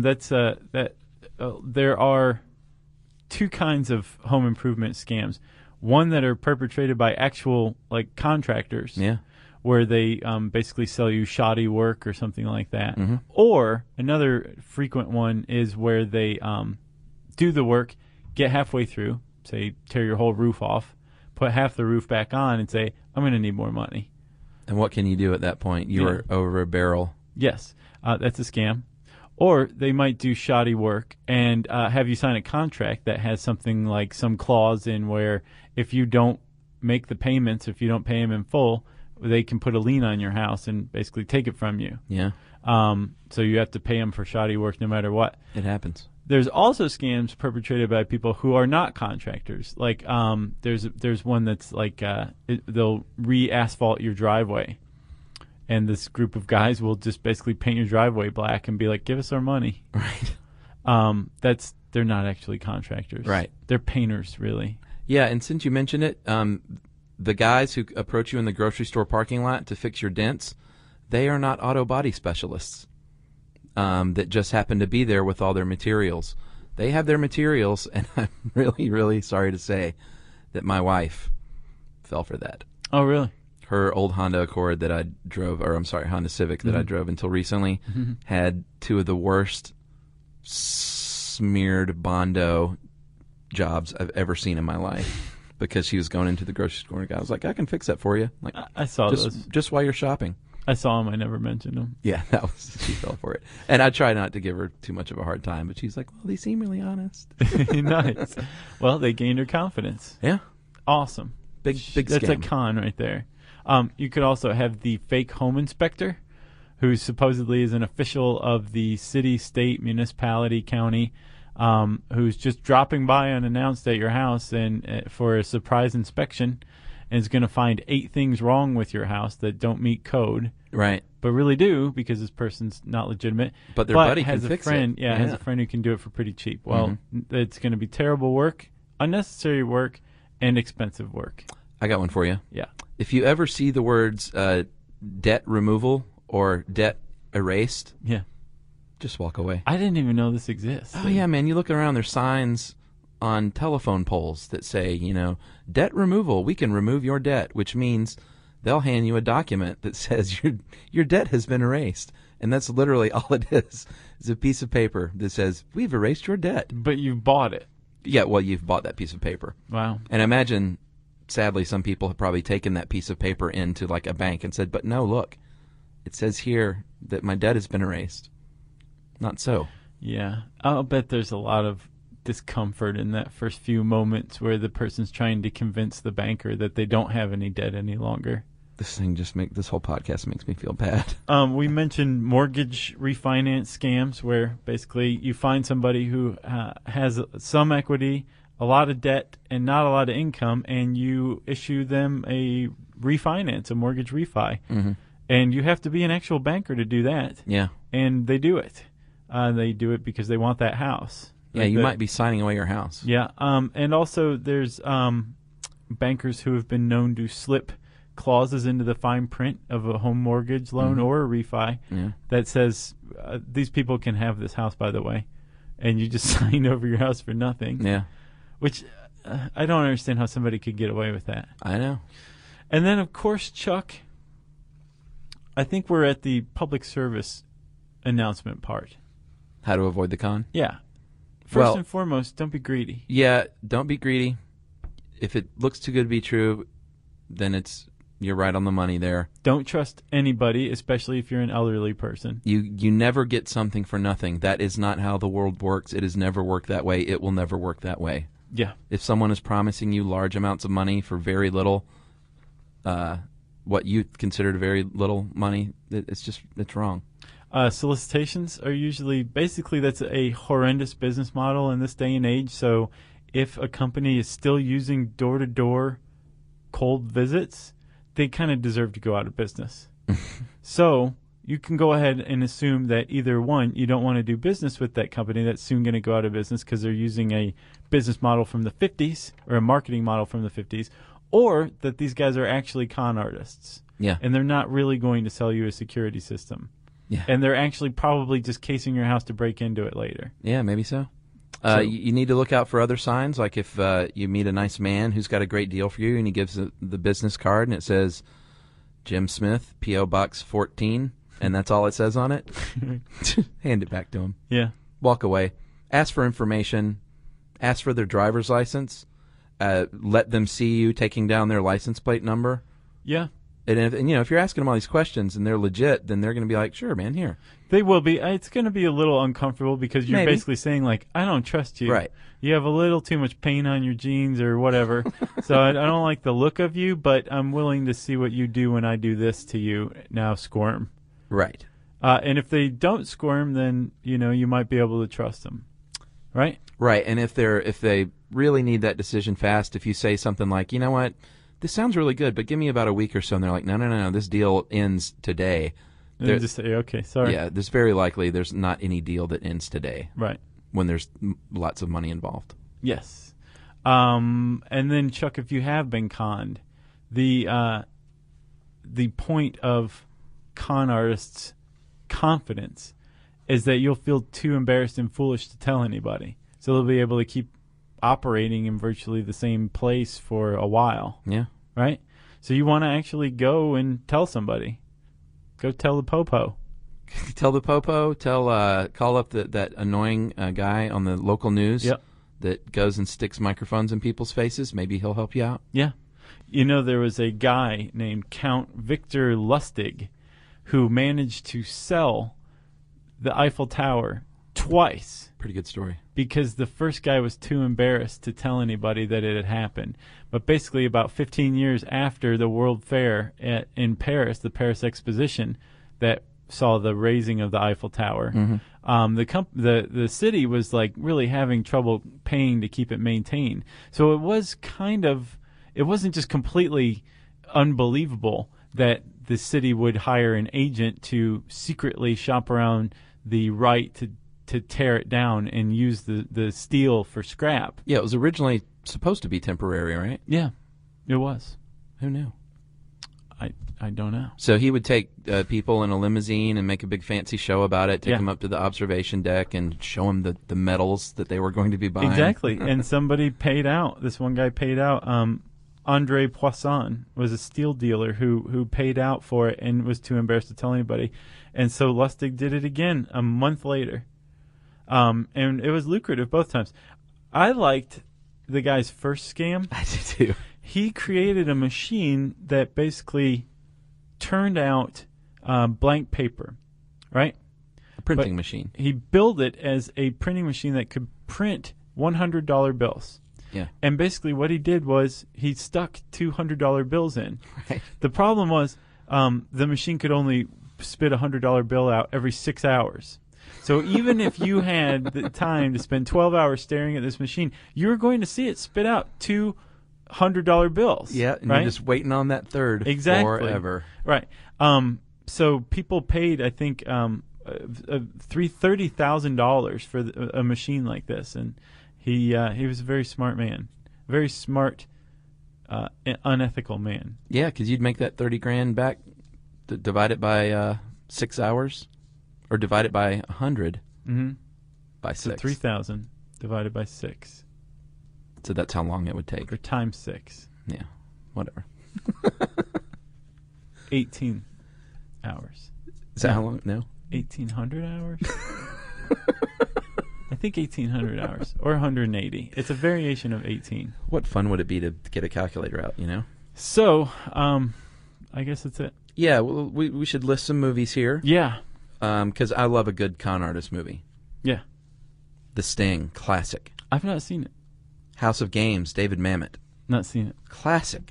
there are two kinds of home improvement scams. One that are perpetrated by actual contractors. Yeah. Where they basically sell you shoddy work or something like that. Mm-hmm. Or another frequent one is where they do the work, get halfway through, say tear your whole roof off, put half the roof back on, and say, I'm going to need more money. And what can you do at that point? You are over a barrel. Yes, that's a scam. Or they might do shoddy work and have you sign a contract that has something like some clause in where if you don't make the payments, if you don't pay them in full, they can put a lien on your house and basically take it from you. Yeah. So you have to pay them for shoddy work no matter what. It happens. There's also scams perpetrated by people who are not contractors. Like there's one that's like they'll re-asphalt your driveway, and this group of guys will just basically paint your driveway black and be like, "Give us our money." Right. They're not actually contractors. Right. They're painters, really. Yeah, and since you mentioned it, the guys who approach you in the grocery store parking lot to fix your dents, they are not auto body specialists that just happen to be there with all their materials. They have their materials, and I'm really, really sorry to say that my wife fell for that. Oh, really? Her old Honda Accord that I drove, or I'm sorry, Honda Civic that I drove until recently, had two of the worst smeared Bondo jobs I've ever seen in my life. Because she was going into the grocery store, and I was like, "I can fix that for you." Like, I saw those just while you're shopping. I saw them. I never mentioned them. Yeah, she fell for it, and I try not to give her too much of a hard time. But she's like, "Well, they seem really honest." Nice. Well, they gained her confidence. Yeah, awesome. Big That's scam. a con right there. You could also have the fake home inspector, who supposedly is an official of the city, state, municipality, county. Who's just dropping by unannounced at your house and for a surprise inspection, and is going to find 8 things wrong with your house that don't meet code. Right. But really do, because this person's not legitimate. But their buddy has can a fix friend, it. Yeah, has a friend who can do it for pretty cheap. Well, it's going to be terrible work, unnecessary work, and expensive work. I got one for you. Yeah. If you ever see the words debt removal or debt erased, yeah, just walk away. I didn't even know this exists. Oh, yeah, man. You look around, there's signs on telephone poles that say, you know, debt removal, we can remove your debt, which means they'll hand you a document that says your debt has been erased. And that's literally all it is. It's a piece of paper that says, we've erased your debt. But you've bought it. Yeah, well, you've bought that piece of paper. Wow. And imagine, sadly, some people have probably taken that piece of paper into like a bank and said, but no, look, it says here that my debt has been erased. Not so. Yeah. I'll bet there's a lot of discomfort in that first few moments where the person's trying to convince the banker that they don't have any debt any longer. This whole podcast makes me feel bad. We mentioned mortgage refinance scams, where basically you find somebody who has some equity, a lot of debt, and not a lot of income, and you issue them a refinance, a mortgage refi. Mm-hmm. And you have to be an actual banker to do that. Yeah. And they do it. They do it because they want that house. Yeah, you might be signing away your house. Yeah. And also there's bankers who have been known to slip clauses into the fine print of a home mortgage loan or a refi that says these people can have this house, by the way, and you just signed over your house for nothing. Yeah. Which I don't understand how somebody could get away with that. I know. And then, of course, Chuck, I think we're at the public service announcement part. How to avoid the con? Yeah. First and foremost, don't be greedy. Yeah, don't be greedy. If it looks too good to be true, then you're right on the money there. Don't trust anybody, especially if you're an elderly person. You never get something for nothing. That is not how the world works. It has never worked that way. It will never work that way. Yeah. If someone is promising you large amounts of money for very little, what you considered very little money, it's wrong. Solicitations are usually, basically that's a horrendous business model in this day and age. So if a company is still using door-to-door cold visits, they kind of deserve to go out of business. So you can go ahead and assume that either one, you don't want to do business with that company that's soon going to go out of business because they're using a business model from the 50s or a marketing model from the 50s, or that these guys are actually con artists. Yeah. And they're not really going to sell you a security system. Yeah. And they're actually probably just casing your house to break into it later. Yeah, maybe so. You need to look out for other signs, like if you meet a nice man who's got a great deal for you and he gives the business card and it says Jim Smith, P.O. Box 14, and that's all it says on it, hand it back to him. Yeah. Walk away. Ask for information. Ask for their driver's license. Let them see you taking down their license plate number. Yeah. And if you're asking them all these questions and they're legit, then they're going to be like, sure, man, here. They will be. It's going to be a little uncomfortable because you're Maybe. basically saying, like, I don't trust you. Right. You have a little too much paint on your jeans or whatever. So I don't like the look of you, but I'm willing to see what you do when I do this to you. Now squirm. Right. And if they don't squirm, then, you might be able to trust them. Right? Right. And if they really need that decision fast, if you say something like, you know what, this sounds really good, but give me about a week or so, and they're like, no, this deal ends today. And you just say, okay, sorry. Yeah, there's very likely there's not any deal that ends today. Right. When there's lots of money involved. Yes. And then, Chuck, if you have been conned, the point of con artists' confidence is that you'll feel too embarrassed and foolish to tell anybody. So they'll be able to keep operating in virtually the same place for a while. Yeah. Right? So you want to actually go and tell somebody. Go tell the popo. Tell the popo. Call up that annoying guy on the local news that goes and sticks microphones in people's faces. Maybe he'll help you out. Yeah. There was a guy named Count Victor Lustig who managed to sell the Eiffel Tower twice. Pretty good story. Because the first guy was too embarrassed to tell anybody that it had happened. But basically about 15 years after the World Fair in Paris, the Paris Exposition that saw the raising of the Eiffel Tower, the city was like really having trouble paying to keep it maintained. So it wasn't just completely unbelievable that the city would hire an agent to secretly shop around the right to tear it down and use the steel for scrap. Yeah, it was originally supposed to be temporary, right? Yeah, it was. Who knew? I don't know. So he would take people in a limousine and make a big fancy show about it, take them up to the observation deck and show them the medals that they were going to be buying. Exactly. And somebody paid out. This one guy paid out. Andre Poisson was a steel dealer who paid out for it and was too embarrassed to tell anybody. And so Lustig did it again a month later. And it was lucrative both times. I liked the guy's first scam. I did too. He created a machine that basically turned out blank paper, right? A printing machine. He built it as a printing machine that could print $100 bills. Yeah. And basically what he did was he stuck $200 bills in. Right. The problem was the machine could only spit a $100 bill out every 6 hours. So even if you had the time to spend 12 hours staring at this machine, you were going to see it spit out $200 bills. Yeah, and right? you're just waiting on that third forever. Right. So people paid, I think, $30,000 for a machine like this, and he was a very smart man, very smart, unethical man. Yeah, because you'd make that $30,000 back, divide it by 6 hours, or divide it by 100 by 6. So 3,000 divided by 6. So that's how long it would take. Or times 6. Yeah, whatever. 18 hours. Is that how long? No. 1,800 hours? I think 1,800 hours. Or 180. It's a variation of 18. What fun would it be to get a calculator out, you know? So, I guess that's it. Yeah, well, we should list some movies here. Yeah. Because I love a good con artist movie. Yeah. The Sting, classic. I've not seen it. House of Games, David Mamet. Not seen it. Classic.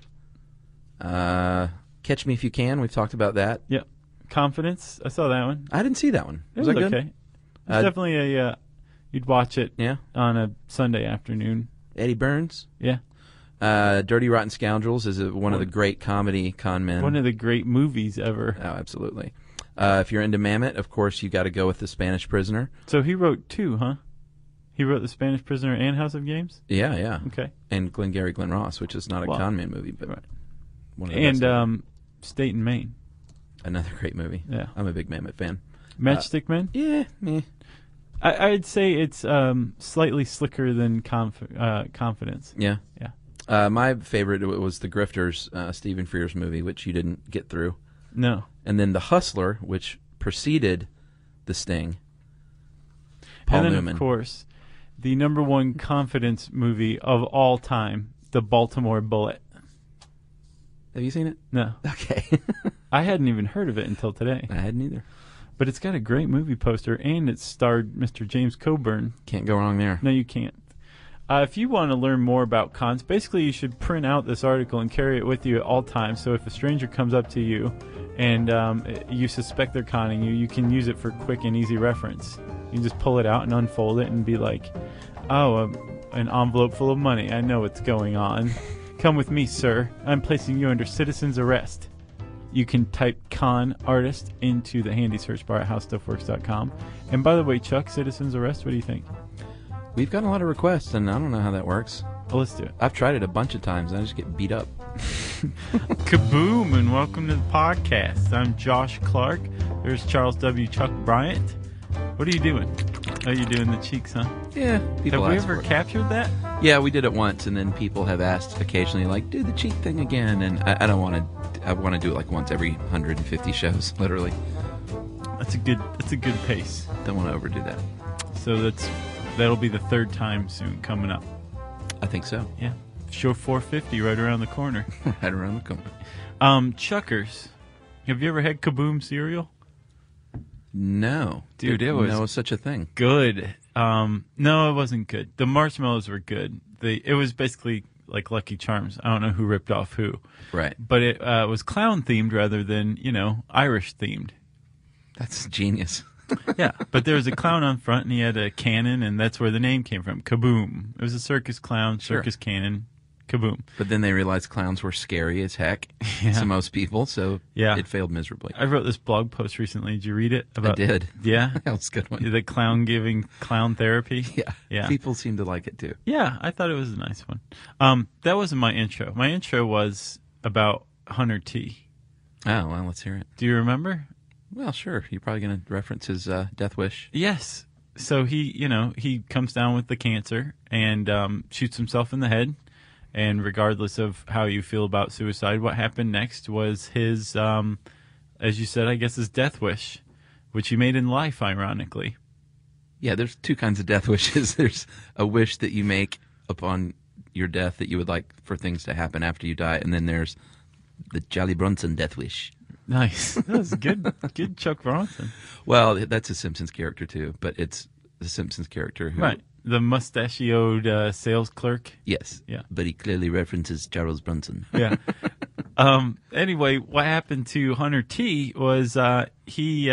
Catch Me If You Can, we've talked about that. Yep. Confidence, I saw that one. I didn't see that one. It was that okay. good? It's definitely you'd watch it on a Sunday afternoon. Eddie Burns? Yeah. Dirty Rotten Scoundrels is one of the great comedy con men. One of the great movies ever. Oh, absolutely. If you're into Mamet, of course, you got to go with The Spanish Prisoner. So he wrote 2, huh? He wrote The Spanish Prisoner and House of Games? Yeah, yeah. Okay. And Glengarry Glen Ross, which is not a con man movie, but one of the best. State and Maine. Another great movie. Yeah. I'm a big Mamet fan. Matchstick Men? Yeah, meh. I'd say it's slightly slicker than Confidence. Yeah. Yeah. My favorite was The Grifters, Stephen Frears movie, which you didn't get through. No. And then The Hustler, which preceded The Sting. Paul and then, Newman. Of course, the #1 confidence movie of all time, The Baltimore Bullet. Have you seen it? No. Okay. I hadn't even heard of it until today. I hadn't either. But it's got a great movie poster, and it starred Mr. James Coburn. Can't go wrong there. No, you can't. If you want to learn more about cons, basically you should print out this article and carry it with you at all times. So if a stranger comes up to you and you suspect they're conning you, you can use it for quick and easy reference. You just pull it out and unfold it and be like, oh, an envelope full of money. I know what's going on. Come with me, sir. I'm placing you under citizen's arrest. You can type con artist into the handy search bar at howstuffworks.com. And by the way, Chuck, citizen's arrest, what do you think? We've gotten a lot of requests, and I don't know how that works. Well, let's do it. I've tried it a bunch of times, and I just get beat up. Kaboom, and welcome to the podcast. I'm Josh Clark. There's Charles W. Chuck Bryant. What are you doing? Oh, you're doing the cheeks, huh? Yeah. People have we ask ever for it. captured that? Yeah, we did it once, and then people have asked occasionally, like, do the cheek thing again, and I don't want to. I want to do it like once every 150 shows, literally. That's a good pace. Don't want to overdo that. So that'll be the third time soon coming up. I think so. Yeah. Show 450 right around the corner. Right around the corner. Chuckers. Have you ever had Kaboom cereal? No. Dude, it Didn't was know it was such a thing. Good. No, it wasn't good. The marshmallows were good. It was basically like Lucky Charms. I don't know who ripped off who. Right. But it was clown themed rather than, Irish themed. That's genius. Yeah, but there was a clown on front, and he had a cannon, and that's where the name came from. Kaboom. It was a circus clown, circus cannon, Kaboom. But then they realized clowns were scary as heck to most people, so it failed miserably. I wrote this blog post recently. Did you read it? I did. Yeah? That was a good one. The clown giving clown therapy? Yeah. People seem to like it, too. Yeah, I thought it was a nice one. That wasn't my intro. My intro was about Hunter T. Oh, well, let's hear it. Do you remember? Well, sure. You're probably going to reference his death wish. Yes. So he comes down with the cancer and shoots himself in the head. And regardless of how you feel about suicide, what happened next was his, as you said, I guess his death wish, which he made in life, ironically. Yeah, there's two kinds of death wishes. There's a wish that you make upon your death that you would like for things to happen after you die, and then there's the Charlie Bronson death wish. Nice. That was good. Good Chuck Bronson. Well, that's a Simpsons character too, but it's the Simpsons character who... Right. The mustachioed sales clerk. Yes. Yeah. But he clearly references Charles Bronson. Yeah. Anyway, what happened to Hunter T was he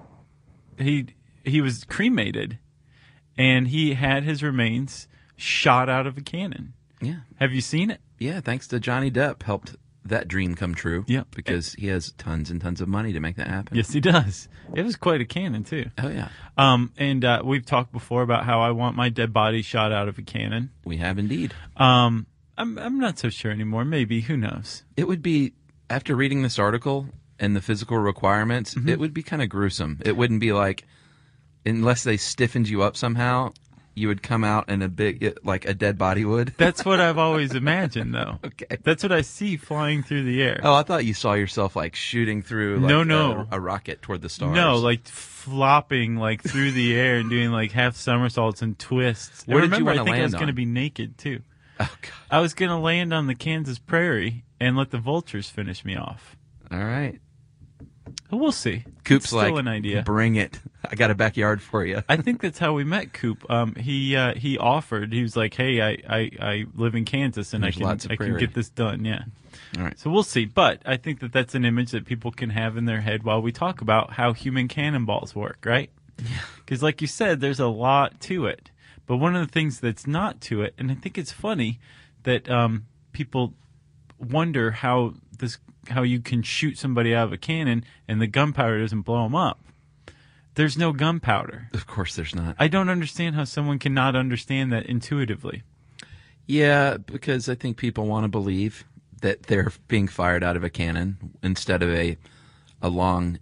was cremated, and he had his remains shot out of a cannon. Yeah. Have you seen it? Yeah, thanks to Johnny Depp, helped that dream come true. Yeah. Because he has tons and tons of money to make that happen. Yes, he does. It was quite a cannon, too. Oh, yeah. And we've talked before about how I want my dead body shot out of a cannon. We have indeed. I'm not so sure anymore. Maybe. Who knows? It would be, after reading this article and the physical requirements, it would be kind of gruesome. It wouldn't be like, unless they stiffened you up somehow, you would come out in a big, like a dead body would. That's what I've always imagined, though. Okay. That's what I see flying through the air. Oh, I thought you saw yourself like shooting through like a rocket toward the stars. No, like flopping like through the air and doing like half somersaults and twists. Where and did you remember, want to I think I was land going to on? be naked too. Oh, God. I was going to land on the Kansas prairie and let the vultures finish me off. All right. We'll see. Coop's It's still like, an idea. bring it. I got a backyard for you. I think that's how we met Coop. He offered. He was like, "Hey, I live in Kansas and There's lots of I can prairie. get this done." Yeah. All right. So we'll see. But I think that that's an image that people can have in their head while we talk about how human cannonballs work, right? Yeah. Because, like you said, there's a lot to it. But one of the things that's not to it, and I think it's funny that people wonder how you can shoot somebody out of a cannon and the gunpowder doesn't blow them up. There's no gunpowder. Of course there's not. I don't understand how someone cannot understand that intuitively. Yeah, because I think people want to believe that they're being fired out of a cannon instead of a long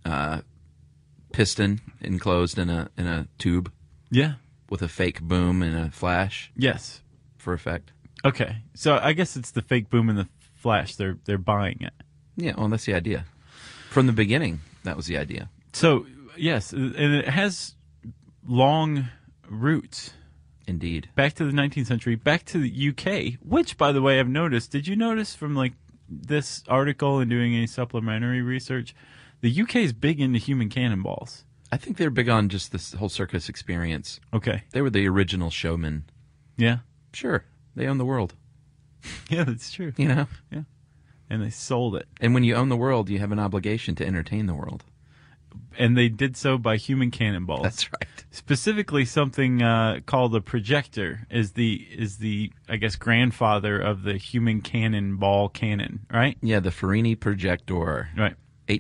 piston enclosed in a tube. Yeah. With a fake boom and a flash. Yes. For effect. Okay. So I guess it's the fake boom and the flash. They're buying it. Yeah, well, that's the idea. From the beginning, that was the idea. So, yes, and it has long roots. Indeed. Back to the 19th century, back to the UK, which, by the way, I've noticed. Did you notice from like this article and doing any supplementary research, the UK is big into human cannonballs. I think they're big on just this whole circus experience. Okay. They were the original showmen. Yeah? Sure. They own the world. Yeah, that's true. You know? Yeah. And they sold it. And when you own the world, you have an obligation to entertain the world. And they did so by human cannonballs. That's right. Specifically, something called a projector is the I guess grandfather of the human cannonball cannon, right? Yeah, the Farini projector. Right.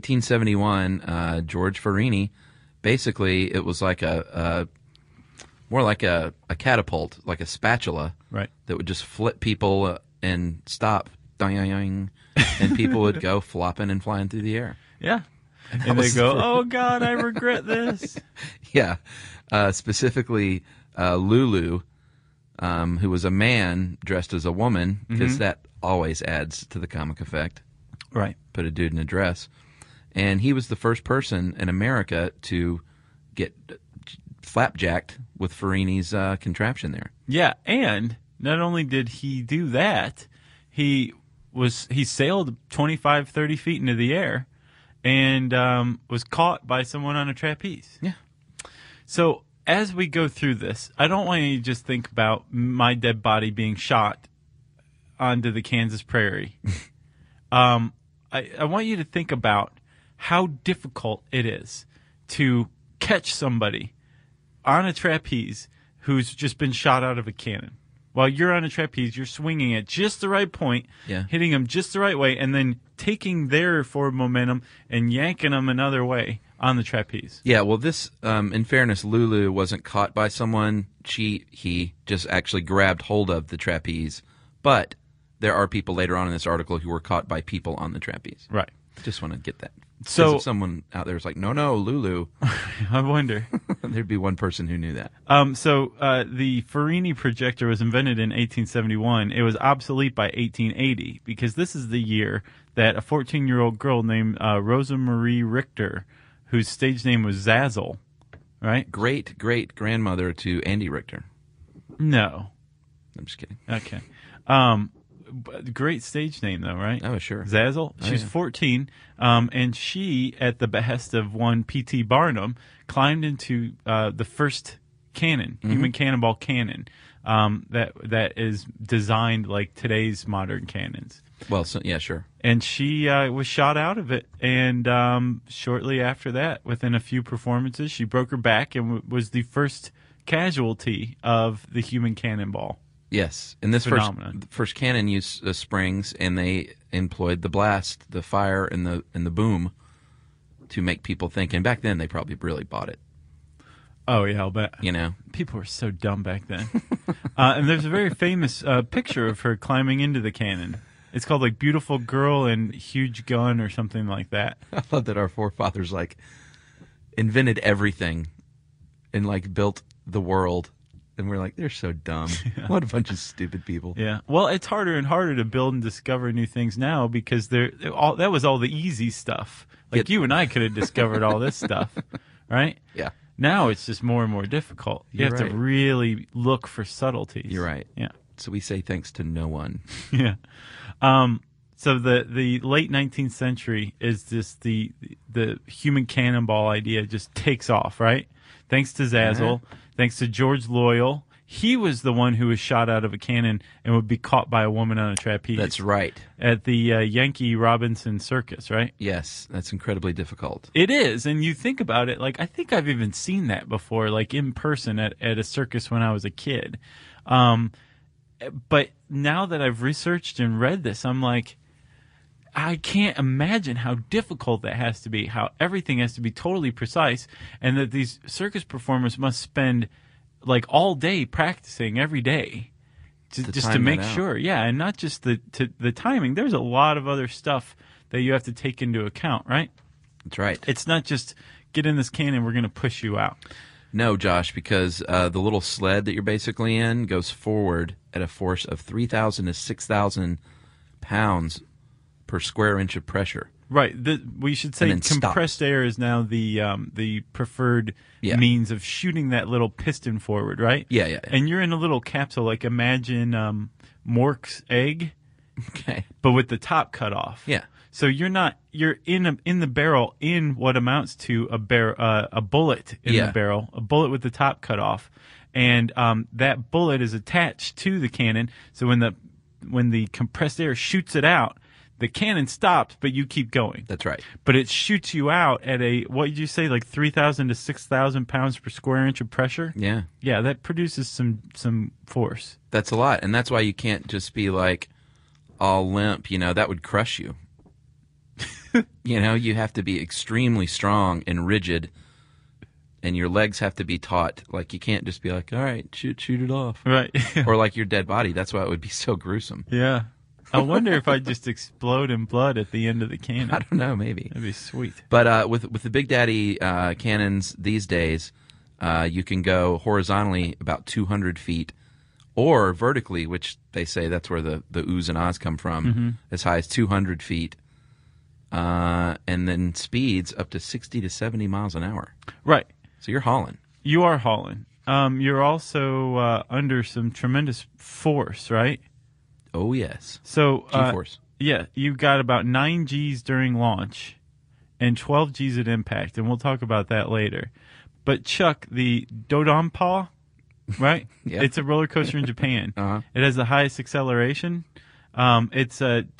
1871, George Farini. Basically, it was like more like a catapult, like a spatula, right? That would just flip people and stop, and people would go flopping and flying through the air. Yeah. And they go, "Oh God, I regret this." Yeah, specifically Lulu, who was a man dressed as a woman, because that always adds to the comic effect. Right. Put a dude in a dress, and he was the first person in America to get flapjacked with Farini's contraption there. Yeah, and not only did he do that, he sailed 25, 30 feet into the air. And was caught by someone on a trapeze. Yeah. So as we go through this, I don't want you to just think about my dead body being shot onto the Kansas prairie. I want you to think about how difficult it is to catch somebody on a trapeze who's just been shot out of a cannon. While you're on a trapeze, you're swinging at just the right point, hitting them just the right way, and then taking their forward momentum and yanking them another way on the trapeze. Yeah, well, this, in fairness, Lulu wasn't caught by someone. He just actually grabbed hold of the trapeze. But there are people later on in this article who were caught by people on the trapeze. Right. Just want to get that. So 'Cause if someone out there is like, no, Lulu, I wonder. there'd be one person who knew that. The Farini projector was invented in 1871. It was obsolete by 1880 because this is the year that a 14-year-old girl named Rosa Marie Richter, whose stage name was Zazzle, right? Great-great-grandmother to Andy Richter. No. I'm just kidding. Okay. Great stage name, though, right? Oh, sure. Zazzle. She's 14, and she, at the behest of one P.T. Barnum, climbed into the first cannon, human cannonball cannon, that is designed like today's modern cannons. Well, yeah, sure. And she was shot out of it, and shortly after that, within a few performances, she broke her back and was the first casualty of the human cannonball. Yes, and this first cannon used springs, and they employed the blast, the fire, and the boom to make people think. And back then, they probably really bought it. Oh yeah, I'll bet. You know, people were so dumb back then. And there's a very famous picture of her climbing into the cannon. It's called like "Beautiful Girl and Huge Gun" or something like that. I love that our forefathers like invented everything and like built the world. And we're like, they're so dumb. Yeah. What a bunch of stupid people. Yeah. Well, it's harder and harder to build and discover new things now because that was all the easy stuff. Like you and I could have discovered all this stuff, right? Yeah. Now it's just more and more difficult. You have to really look for subtleties. You're right. Yeah. So we say thanks to no one. Yeah. So the late 19th century is just the human cannonball idea just takes off, right? Thanks to Zazzle. Thanks to George Loyal. He was the one who was shot out of a cannon and would be caught by a woman on a trapeze. That's right. At the Yankee Robinson Circus, right? Yes, that's incredibly difficult. It is, and you think about it, like I think I've even seen that before, like in person at a circus when I was a kid. But now that I've researched and read this, I'm like, I can't imagine how difficult that has to be, how everything has to be totally precise, and that these circus performers must spend like all day practicing every day just to make sure. Yeah, and not just the timing. There's a lot of other stuff that you have to take into account, right? That's right. It's not just get in this cannon, we're going to push you out. No, Josh, because the little sled that you're basically in goes forward at a force of 3,000 to 6,000 pounds per square inch of pressure. Right. We should say compressed air is now the preferred means of shooting that little piston forward, right? Yeah. And you're in a little capsule, like imagine Mork's egg, okay, but with the top cut off. Yeah. So you're in the barrel in what amounts to a bullet in the barrel, a bullet with the top cut off, and that bullet is attached to the cannon. So when the compressed air shoots it out, the cannon stops, but you keep going. That's right. But it shoots you out at what did you say, like 3,000 to 6,000 pounds per square inch of pressure? Yeah. Yeah, that produces some force. That's a lot, and that's why you can't just be like all limp. You know, that would crush you. You know, you have to be extremely strong and rigid, and your legs have to be taut. Like, you can't just be like, all right, shoot it off. Right. Or like your dead body. That's why it would be so gruesome. Yeah. I wonder if I'd just explode in blood at the end of the cannon. I don't know, maybe. That'd be sweet. But with the Big Daddy cannons these days, you can go horizontally about 200 feet, or vertically, which they say that's where the oohs and ahs come from, as high as 200 feet, and then speeds up to 60 to 70 miles an hour. Right. So you're hauling. You are hauling. You're also under some tremendous force, right? Oh, yes. So, G-force. Yeah, you got about 9 Gs during launch and 12 Gs at impact, and we'll talk about that later. But Chuck, the Dodonpa, right? Yeah. It's a roller coaster in Japan. It has the highest acceleration. It's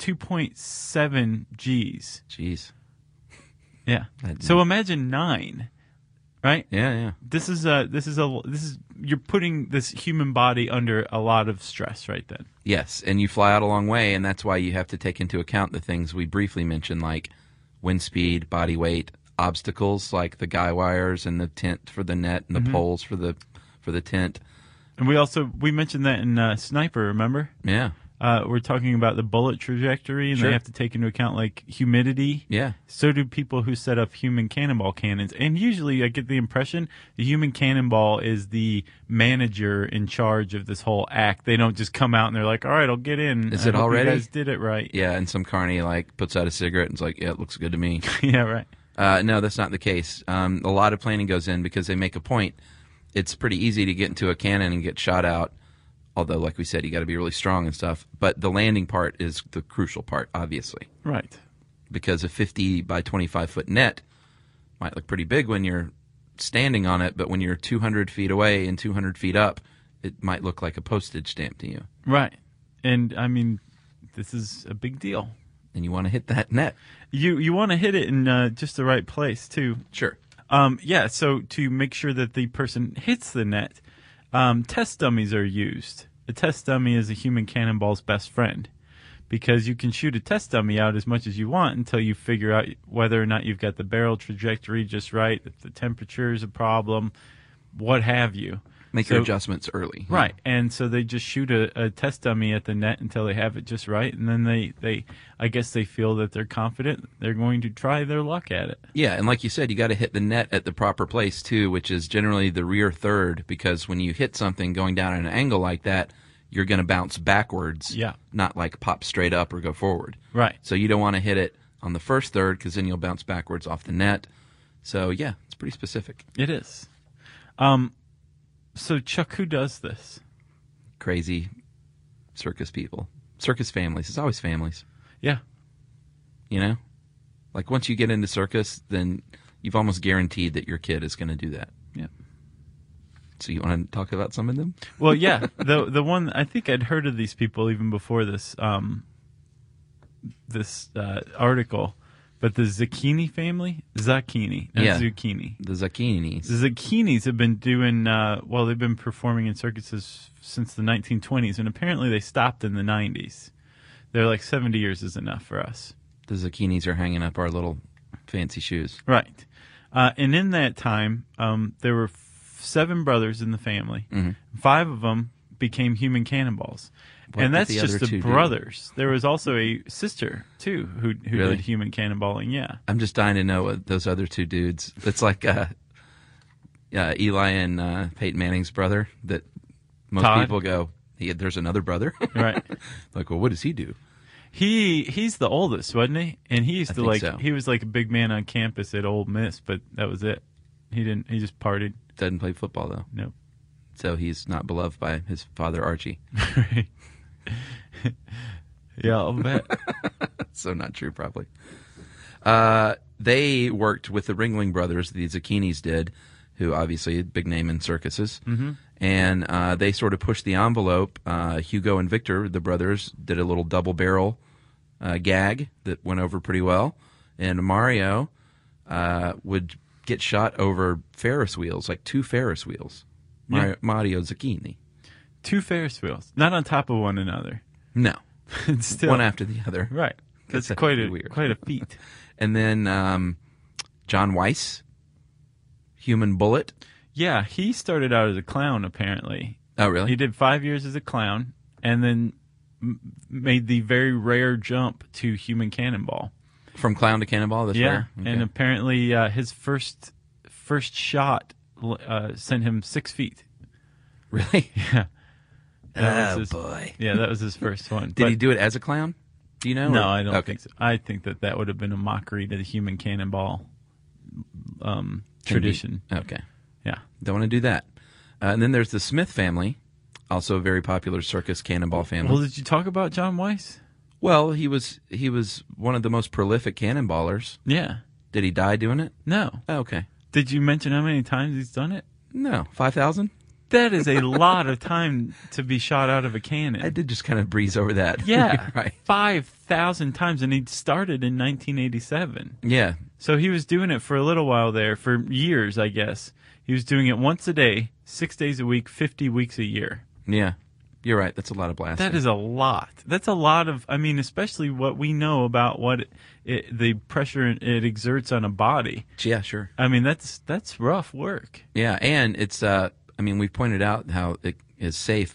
2.7 Gs. Jeez. Yeah. So imagine 9. Right? Yeah. This is you're putting this human body under a lot of stress right then. Yes, and you fly out a long way, and that's why you have to take into account the things we briefly mentioned, like wind speed, body weight, obstacles like the guy wires and the tent for the net and the poles for the tent. And we mentioned that in Sniper, remember? Yeah. We're talking about the bullet trajectory, and Sure. they have to take into account like humidity. Yeah. So do people who set up human cannonball cannons. And usually I get the impression the human cannonball is the manager in charge of this whole act. They don't just come out and they're like, all right, I'll get in. Is I it hope already? You guys did it right. Yeah, and some carny like puts out a cigarette and is like, yeah, it looks good to me. Yeah, right. No, that's not the case. A lot of planning goes in because they make a point. It's pretty easy to get into a cannon and get shot out, although, like we said, you got to be really strong and stuff. But the landing part is the crucial part, obviously. Right. Because a 50 by 25-foot net might look pretty big when you're standing on it, but when you're 200 feet away and 200 feet up, it might look like a postage stamp to you. Right. And, I mean, this is a big deal. And you want to hit that net. You want to hit it in just the right place, too. Sure. Yeah, so to make sure that the person hits the net, test dummies are used. A test dummy is a human cannonball's best friend because you can shoot a test dummy out as much as you want until you figure out whether or not you've got the barrel trajectory just right, if the temperature is a problem, what have you. Make your adjustments early. Right, and so they just shoot a test dummy at the net until they have it just right, and then they I guess they feel that they're confident they're going to try their luck at it. Yeah, and like you said, you got to hit the net at the proper place too, which is generally the rear third, because when you hit something going down at an angle like that, you're going to bounce backwards, not like pop straight up or go forward. Right. So you don't want to hit it on the first third because then you'll bounce backwards off the net. So yeah, it's pretty specific. It is. So Chuck, who does this? Crazy circus people. Circus families. It's always families. Yeah. You know? Like once you get into circus, then you've almost guaranteed that your kid is going to do that. Yeah. So you want to talk about some of them? Well, yeah. The one, I think I'd heard of these people even before this article. But the Zucchini family? Zucchini, not zucchini. The Zucchinis. The Zucchinis have been doing, they've been performing in circuses since the 1920s, and apparently they stopped in the 90s. They're like 70 years is enough for us. The Zucchinis are hanging up our little fancy shoes. Right. And in that time, there were 7 brothers in the family. Mm-hmm. 5 of them became human cannonballs. And that's just the brothers. There was also a sister, too, who Really? did human cannonballing, yeah. I'm just dying to know what those other 2 dudes. It's like Eli and Peyton Manning's brother that most Todd? people go, there's another brother? Right. Like, well, what does he do? He's the oldest, wasn't he? And he used I to think so. he was like a big man on campus at Ole Miss, but that was it. He just partied. Doesn't play football, though. Nope. So he's not beloved by his father, Archie. Right. Yeah, I'll bet. So not true, probably. They worked with the Ringling Brothers, the Zucchinis did, who obviously a big name in circuses. Mm-hmm. And they sort of pushed the envelope. Hugo and Victor, the brothers, did a little double barrel gag that went over pretty well. And Mario would get shot over Ferris wheels, like 2 Ferris wheels. Mario Zucchini. 2 Ferris wheels, not on top of one another. No. Still, one after the other. Right. That's That's quite weird. a feat. And then John Weiss, Human Bullet. Yeah, he started out as a clown, apparently. Oh, really? He did 5 years as a clown, and then made the very rare jump to human cannonball. From clown to cannonball? That's rare? Okay. And apparently his first shot sent him 6 feet. Really? Yeah. Boy. Yeah, that was his first one. Did he do it as a clown? Do you know? No, I don't think so. I think that would have been a mockery to the human cannonball tradition. Okay. Yeah. Don't want to do that. And then there's the Smith family, also a very popular circus cannonball family. Well, did you talk about John Weiss? Well, he was one of the most prolific cannonballers. Yeah. Did he die doing it? No. Oh, okay. Did you mention how many times he's done it? No. 5,000? That is a lot of time to be shot out of a cannon. I did just kind of breeze over that. Yeah. Right. 5,000 times, and he started in 1987. Yeah. So he was doing it for a little while there, for years, I guess. He was doing it once a day, 6 days a week, 50 weeks a year. Yeah. You're right. That's a lot of blasting. That is a lot. That's a lot of, I mean, especially what we know about the pressure it exerts on a body. Yeah, sure. I mean, that's rough work. Yeah, and it's, we pointed out how it is safe, but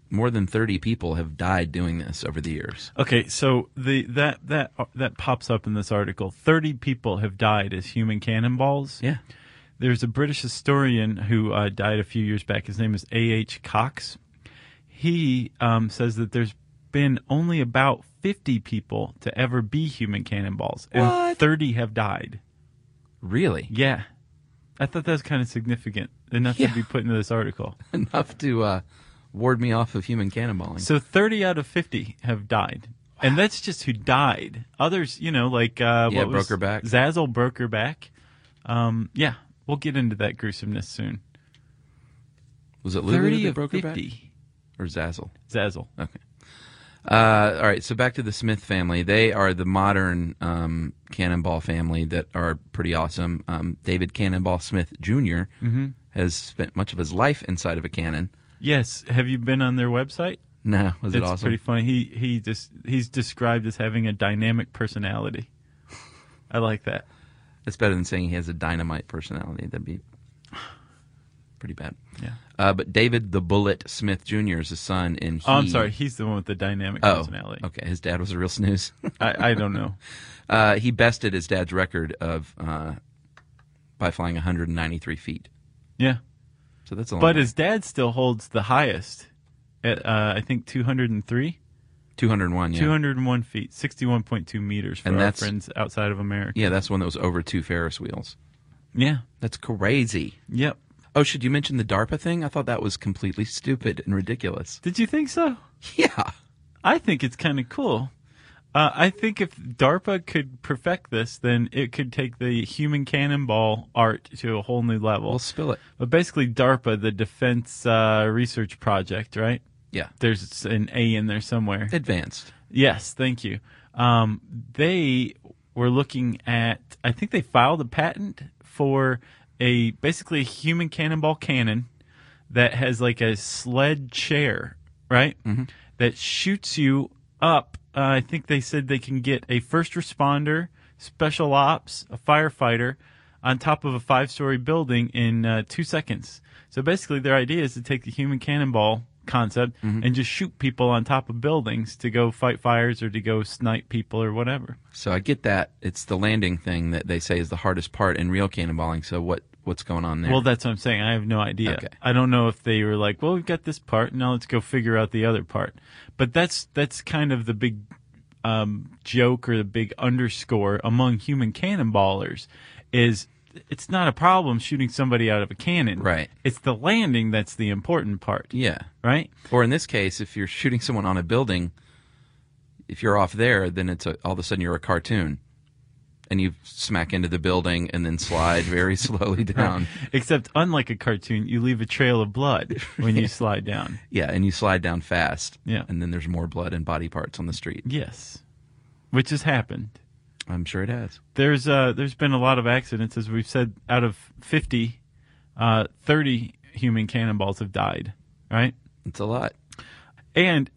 more than 30 people have died doing this over the years. Okay, so that pops up in this article. 30 people have died as human cannonballs. Yeah. There's a British historian who died a few years back. His name is A.H. Cox. He says that there's been only about 50 people to ever be human cannonballs, and What? 30 have died. Really? Yeah. I thought that was kind of significant enough to be put into this article. Enough to ward me off of human cannonballing. So 30 out of 50 have died. And that's just who died. Others, like broke her back. Zazzle broke her back. Yeah, we'll get into that gruesomeness soon. Was it Lulu 30 that of broke her back? 50. Or Zazzle? Zazzle. Okay. All right, so back to the Smith family. They are the modern Cannonball family that are pretty awesome. David Cannonball Smith Jr. Has spent much of his life inside of a cannon. Yes. Have you been on their website? No. Was it It's awesome? pretty funny. He's described as having a dynamic personality. I like that. It's better than saying he has a dynamite personality. That'd be pretty bad. Yeah. But David the Bullet Smith Jr. is his son, and Oh, I'm sorry. He's the one with the dynamic personality. Okay. His dad was a real snooze. I don't know. He bested his dad's record of by flying 193 feet. Yeah. So that's a long But way. his dad still holds the highest at, I think, 203? 201, yeah. 201 feet, 61.2 meters for And our that's- friends outside of America. Yeah, that's one that was over 2 Ferris wheels. Yeah. That's crazy. Yep. Oh, should you mention the DARPA thing? I thought that was completely stupid and ridiculous. Did you think so? Yeah. I think it's kind of cool. I think if DARPA could perfect this, then it could take the human cannonball art to a whole new level. We'll spill it. But basically, DARPA, the Defense Research Project, right? Yeah. There's an A in there somewhere. Advanced. Yes, thank you. They were looking at, I think they filed a patent for basically a human cannonball cannon that has like a sled chair, right? Mm-hmm. That shoots you up. I think they said they can get a first responder, special ops, a firefighter on top of a 5-story building in 2 seconds. So basically their idea is to take the human cannonball concept and just shoot people on top of buildings to go fight fires or to go snipe people or whatever. So I get that. It's the landing thing that they say is the hardest part in real cannonballing. So what's going on there? Well, that's what I'm saying. I have no idea. Okay. I don't know if they were like, well, we've got this part, now let's go figure out the other part. But that's kind of the big joke or the big underscore among human cannonballers is it's not a problem shooting somebody out of a cannon. Right. It's the landing that's the important part. Yeah. Right? Or in this case, if you're shooting someone on a building, if you're off there, then it's all of a sudden you're a cartoon. And you smack into the building and then slide very slowly down. Except unlike a cartoon, you leave a trail of blood when you slide down. Yeah, and you slide down fast. Yeah. And then there's more blood and body parts on the street. Yes. Which has happened. I'm sure it has. There's been a lot of accidents, as we've said. Out of 50, 30 human cannonballs have died. Right? It's a lot. And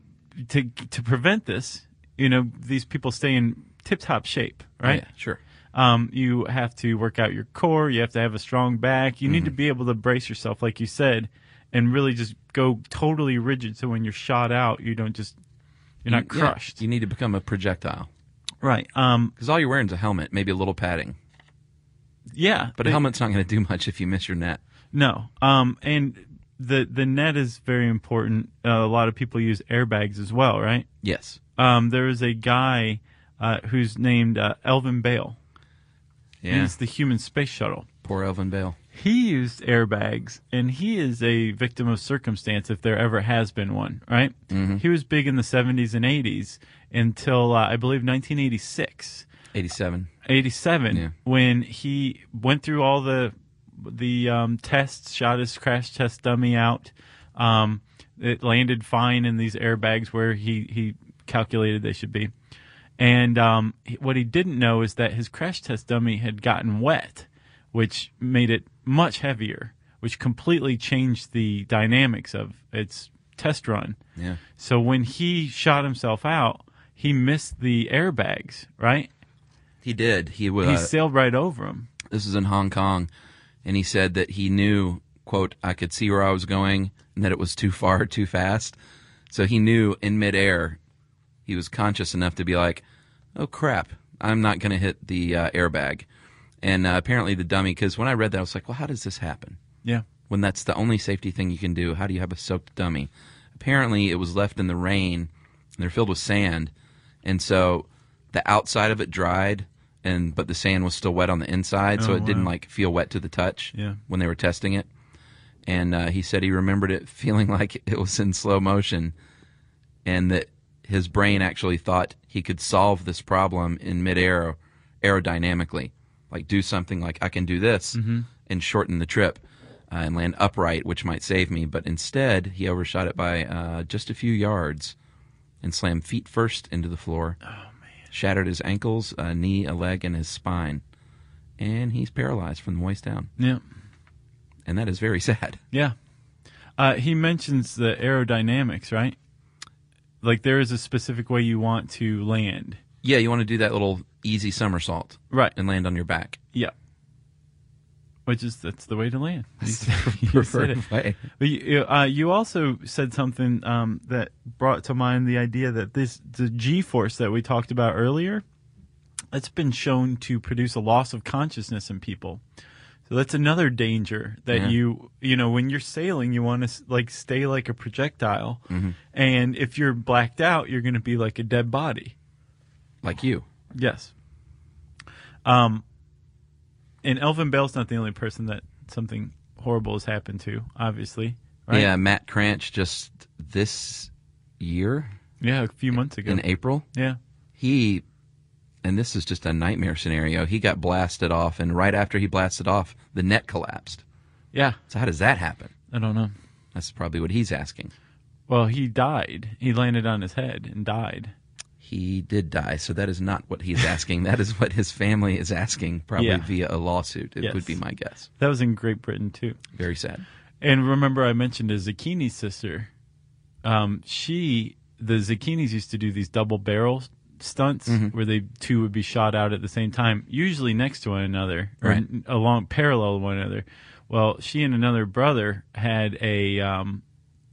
to prevent this, these people stay in tip-top shape, right? Yeah, sure. You have to work out your core. You have to have a strong back. You need to be able to brace yourself, like you said, and really just go totally rigid. So when you're shot out, you're not crushed. You need to become a projectile. Right. Because all you're wearing is a helmet, maybe a little padding. Yeah. But a helmet's not going to do much if you miss your net. No. And the net is very important. A lot of people use airbags as well, right? Yes. There is a guy who's named Elvin Bale. Yeah. He's the human space shuttle. Poor Elvin Bale. He used airbags, and he is a victim of circumstance if there ever has been one, right? Mm-hmm. He was big in the 70s and 80s until, I believe, 1986. 87. 87, Yeah. when he went through all the tests, shot his crash test dummy out. It landed fine in these airbags where he calculated they should be. And what he didn't know is that his crash test dummy had gotten wet, which made it much heavier, which completely changed the dynamics of its test run. Yeah. So when he shot himself out, he missed the airbags, right? He did. He He sailed right over them. This is in Hong Kong, and he said that he knew quote, I could see where I was going and that it was too far, too fast. So he knew in midair, he was conscious enough to be like, oh, crap, I'm not going to hit the airbag. And apparently the dummy, because when I read that, I was like, well, how does this happen? Yeah. When that's the only safety thing you can do, how do you have a soaked dummy? Apparently it was left in the rain, and they're filled with sand, and so the outside of it dried, but the sand was still wet on the inside, so it didn't like feel wet to the touch when they were testing it. And he said he remembered it feeling like it was in slow motion, and that his brain actually thought he could solve this problem in midair aerodynamically, like do something like I can do this and shorten the trip and land upright, which might save me. But instead, he overshot it by just a few yards and slammed feet first into the floor. Oh, man. Shattered his ankles, a knee, a leg, and his spine. And he's paralyzed from the waist down. Yeah. And that is very sad. Yeah. He mentions the aerodynamics, right? Like there is a specific way you want to land. Yeah, you want to do that little easy somersault. Right. And land on your back. Yeah. That's the way to land. You preferred way. But you also said something that brought to mind the idea that the G-force that we talked about earlier, it's been shown to produce a loss of consciousness in people. So that's another danger that you when you're sailing, you want to like stay like a projectile, and if you're blacked out, you're going to be like a dead body, like you. Yes. And Elvin Bell's not the only person that something horrible has happened to, obviously. Right? Yeah, Matt Cranch just this year. Yeah, a few months ago. In April. Yeah. And this is just a nightmare scenario. He got blasted off, and right after he blasted off, the net collapsed. Yeah. So how does that happen? I don't know. That's probably what he's asking. Well, he died. He landed on his head and died. He did die, so that is not what he's asking. That is what his family is asking, probably via a lawsuit. It would be my guess. That was in Great Britain, too. Very sad. And remember I mentioned a Zucchini sister. The Zucchinis used to do these double barrel stunts where they two would be shot out at the same time, usually next to one another, or along parallel to one another. Well, she and another brother had an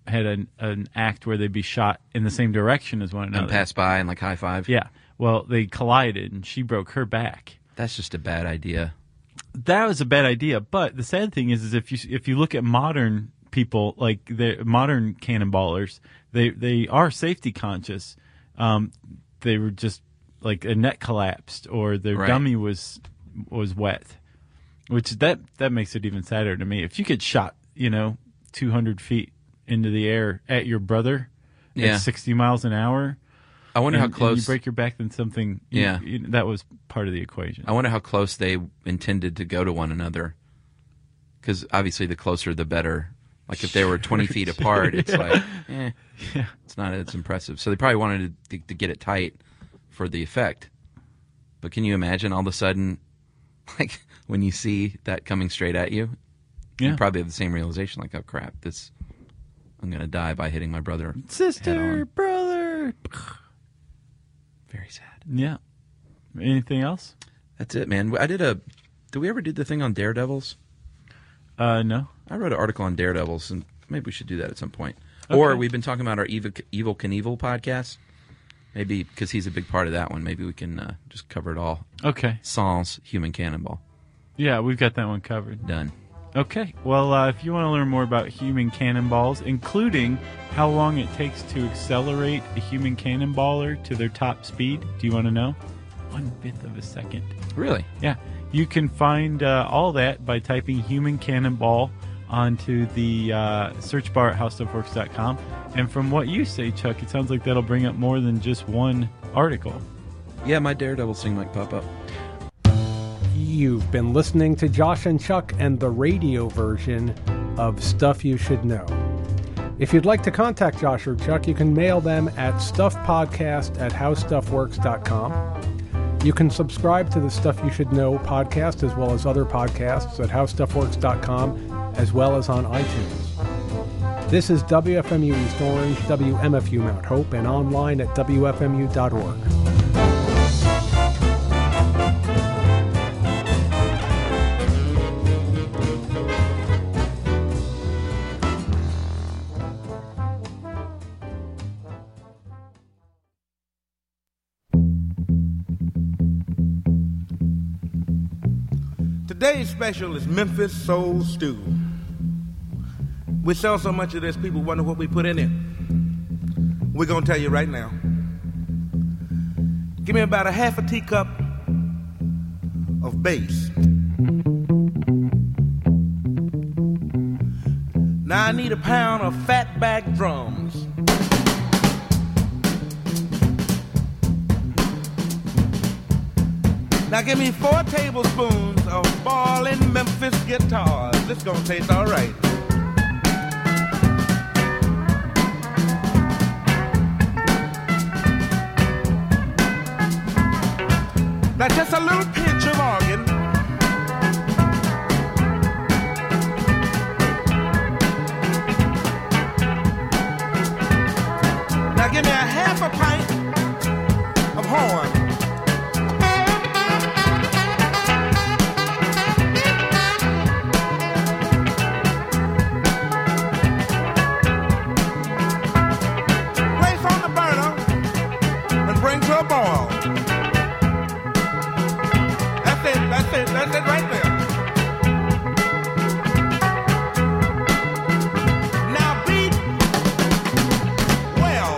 act where they'd be shot in the same direction as one another. And pass by and like high five? Yeah. Well, they collided and she broke her back. That's just a bad idea. That was a bad idea. But the sad thing is if you look at modern people, like the modern cannonballers, they are safety conscious. They were just like a net collapsed or their dummy was wet, which that makes it even sadder to me. If you get shot, 200 feet into the air at your brother at 60 miles an hour. I wonder how close. And you break your back, then something. That was part of the equation. I wonder how close they intended to go to one another. Because obviously, the closer, the better. Like if they were 20 feet apart, it's like, it's not as impressive. So they probably wanted to get it tight for the effect. But can you imagine all of a sudden, like when you see that coming straight at you, you probably have the same realization, like, oh crap, I'm going to die by hitting my brother. Sister, brother. Very sad. Yeah. Anything else? That's it, man. Did we ever do the thing on Daredevils? No. I wrote an article on Daredevils, and maybe we should do that at some point. Okay. Or we've been talking about our Evil Knievel podcast. Maybe, because he's a big part of that one, maybe we can just cover it all. Okay. Sans Human Cannonball. Yeah, we've got that one covered. Done. Okay. Well, if you want to learn more about human cannonballs, including how long it takes to accelerate a human cannonballer to their top speed, do you want to know? 1/5 of a second. Really? Yeah. You can find all that by typing human cannonball onto the search bar at howstuffworks.com. And from what you say, Chuck, it sounds like that'll bring up more than just one article. Yeah, my Daredevil thing might pop up. You've been listening to Josh and Chuck and the radio version of Stuff You Should Know. If you'd like to contact Josh or Chuck, you can mail them at stuffpodcast@howstuffworks.com. You can subscribe to the Stuff You Should Know podcast as well as other podcasts at howstuffworks.com as well as on iTunes. This is WFMU East Orange, WMFU Mount Hope, and online at WFMU.org. Today's special is Memphis Soul Stew. We sell so much of this, people wonder what we put in it. We're going to tell you right now. Give me about a half a teacup of bass. Now I need a pound of fatback drums. Now give me 4 tablespoons of ballin' Memphis guitars. This gonna taste all right. Now just a little pinch of organ. Now give me a half a pint of horn. Place on the burner and bring to a boil. That's it right there. Now beat well.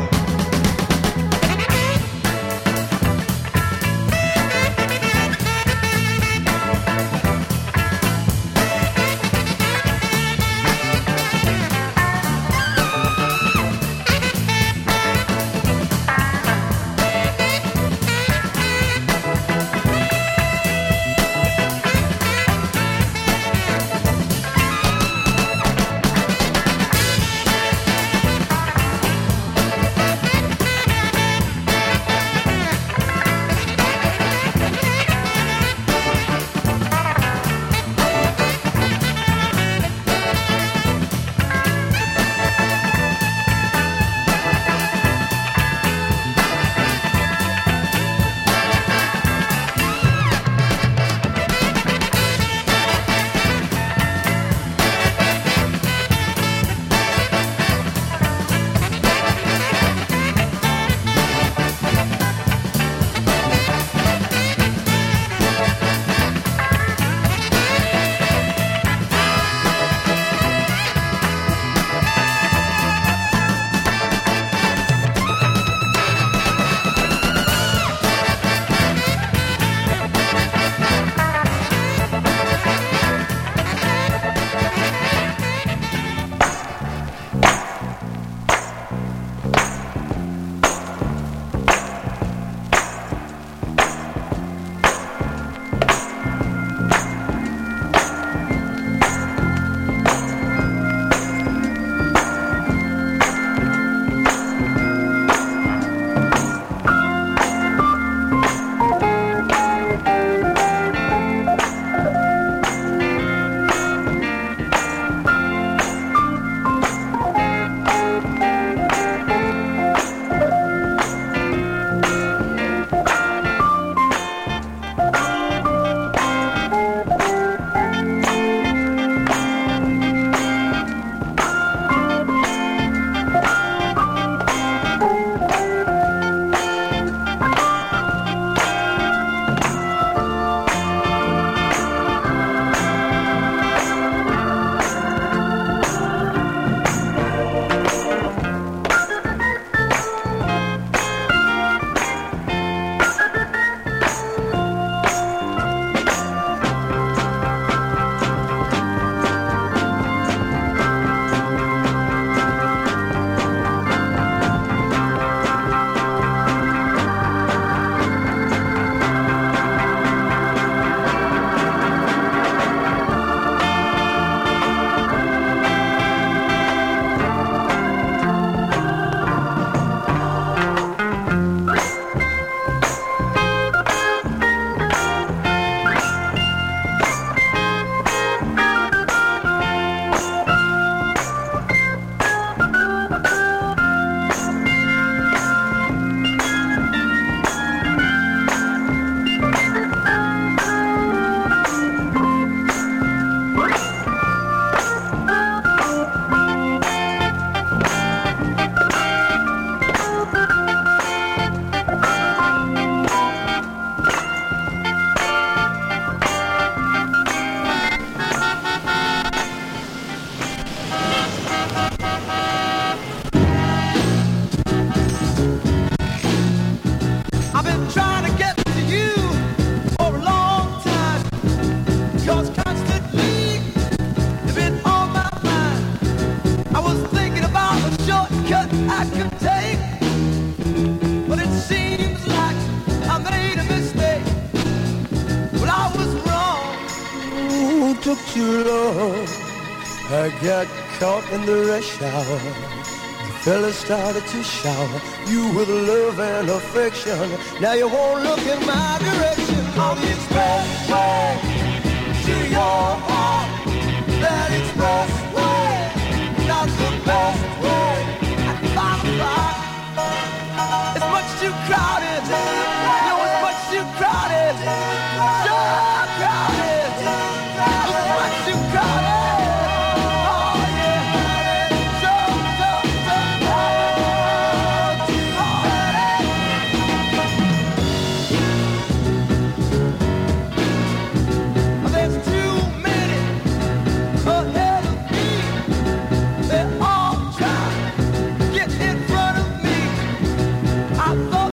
took too long. I got caught in the rush hour. The fellas started to shower you with love and affection. Now you won't look in my direction. On the expressway to your heart. That expressway, not the best way. At 5 o'clock, it's much too crowded.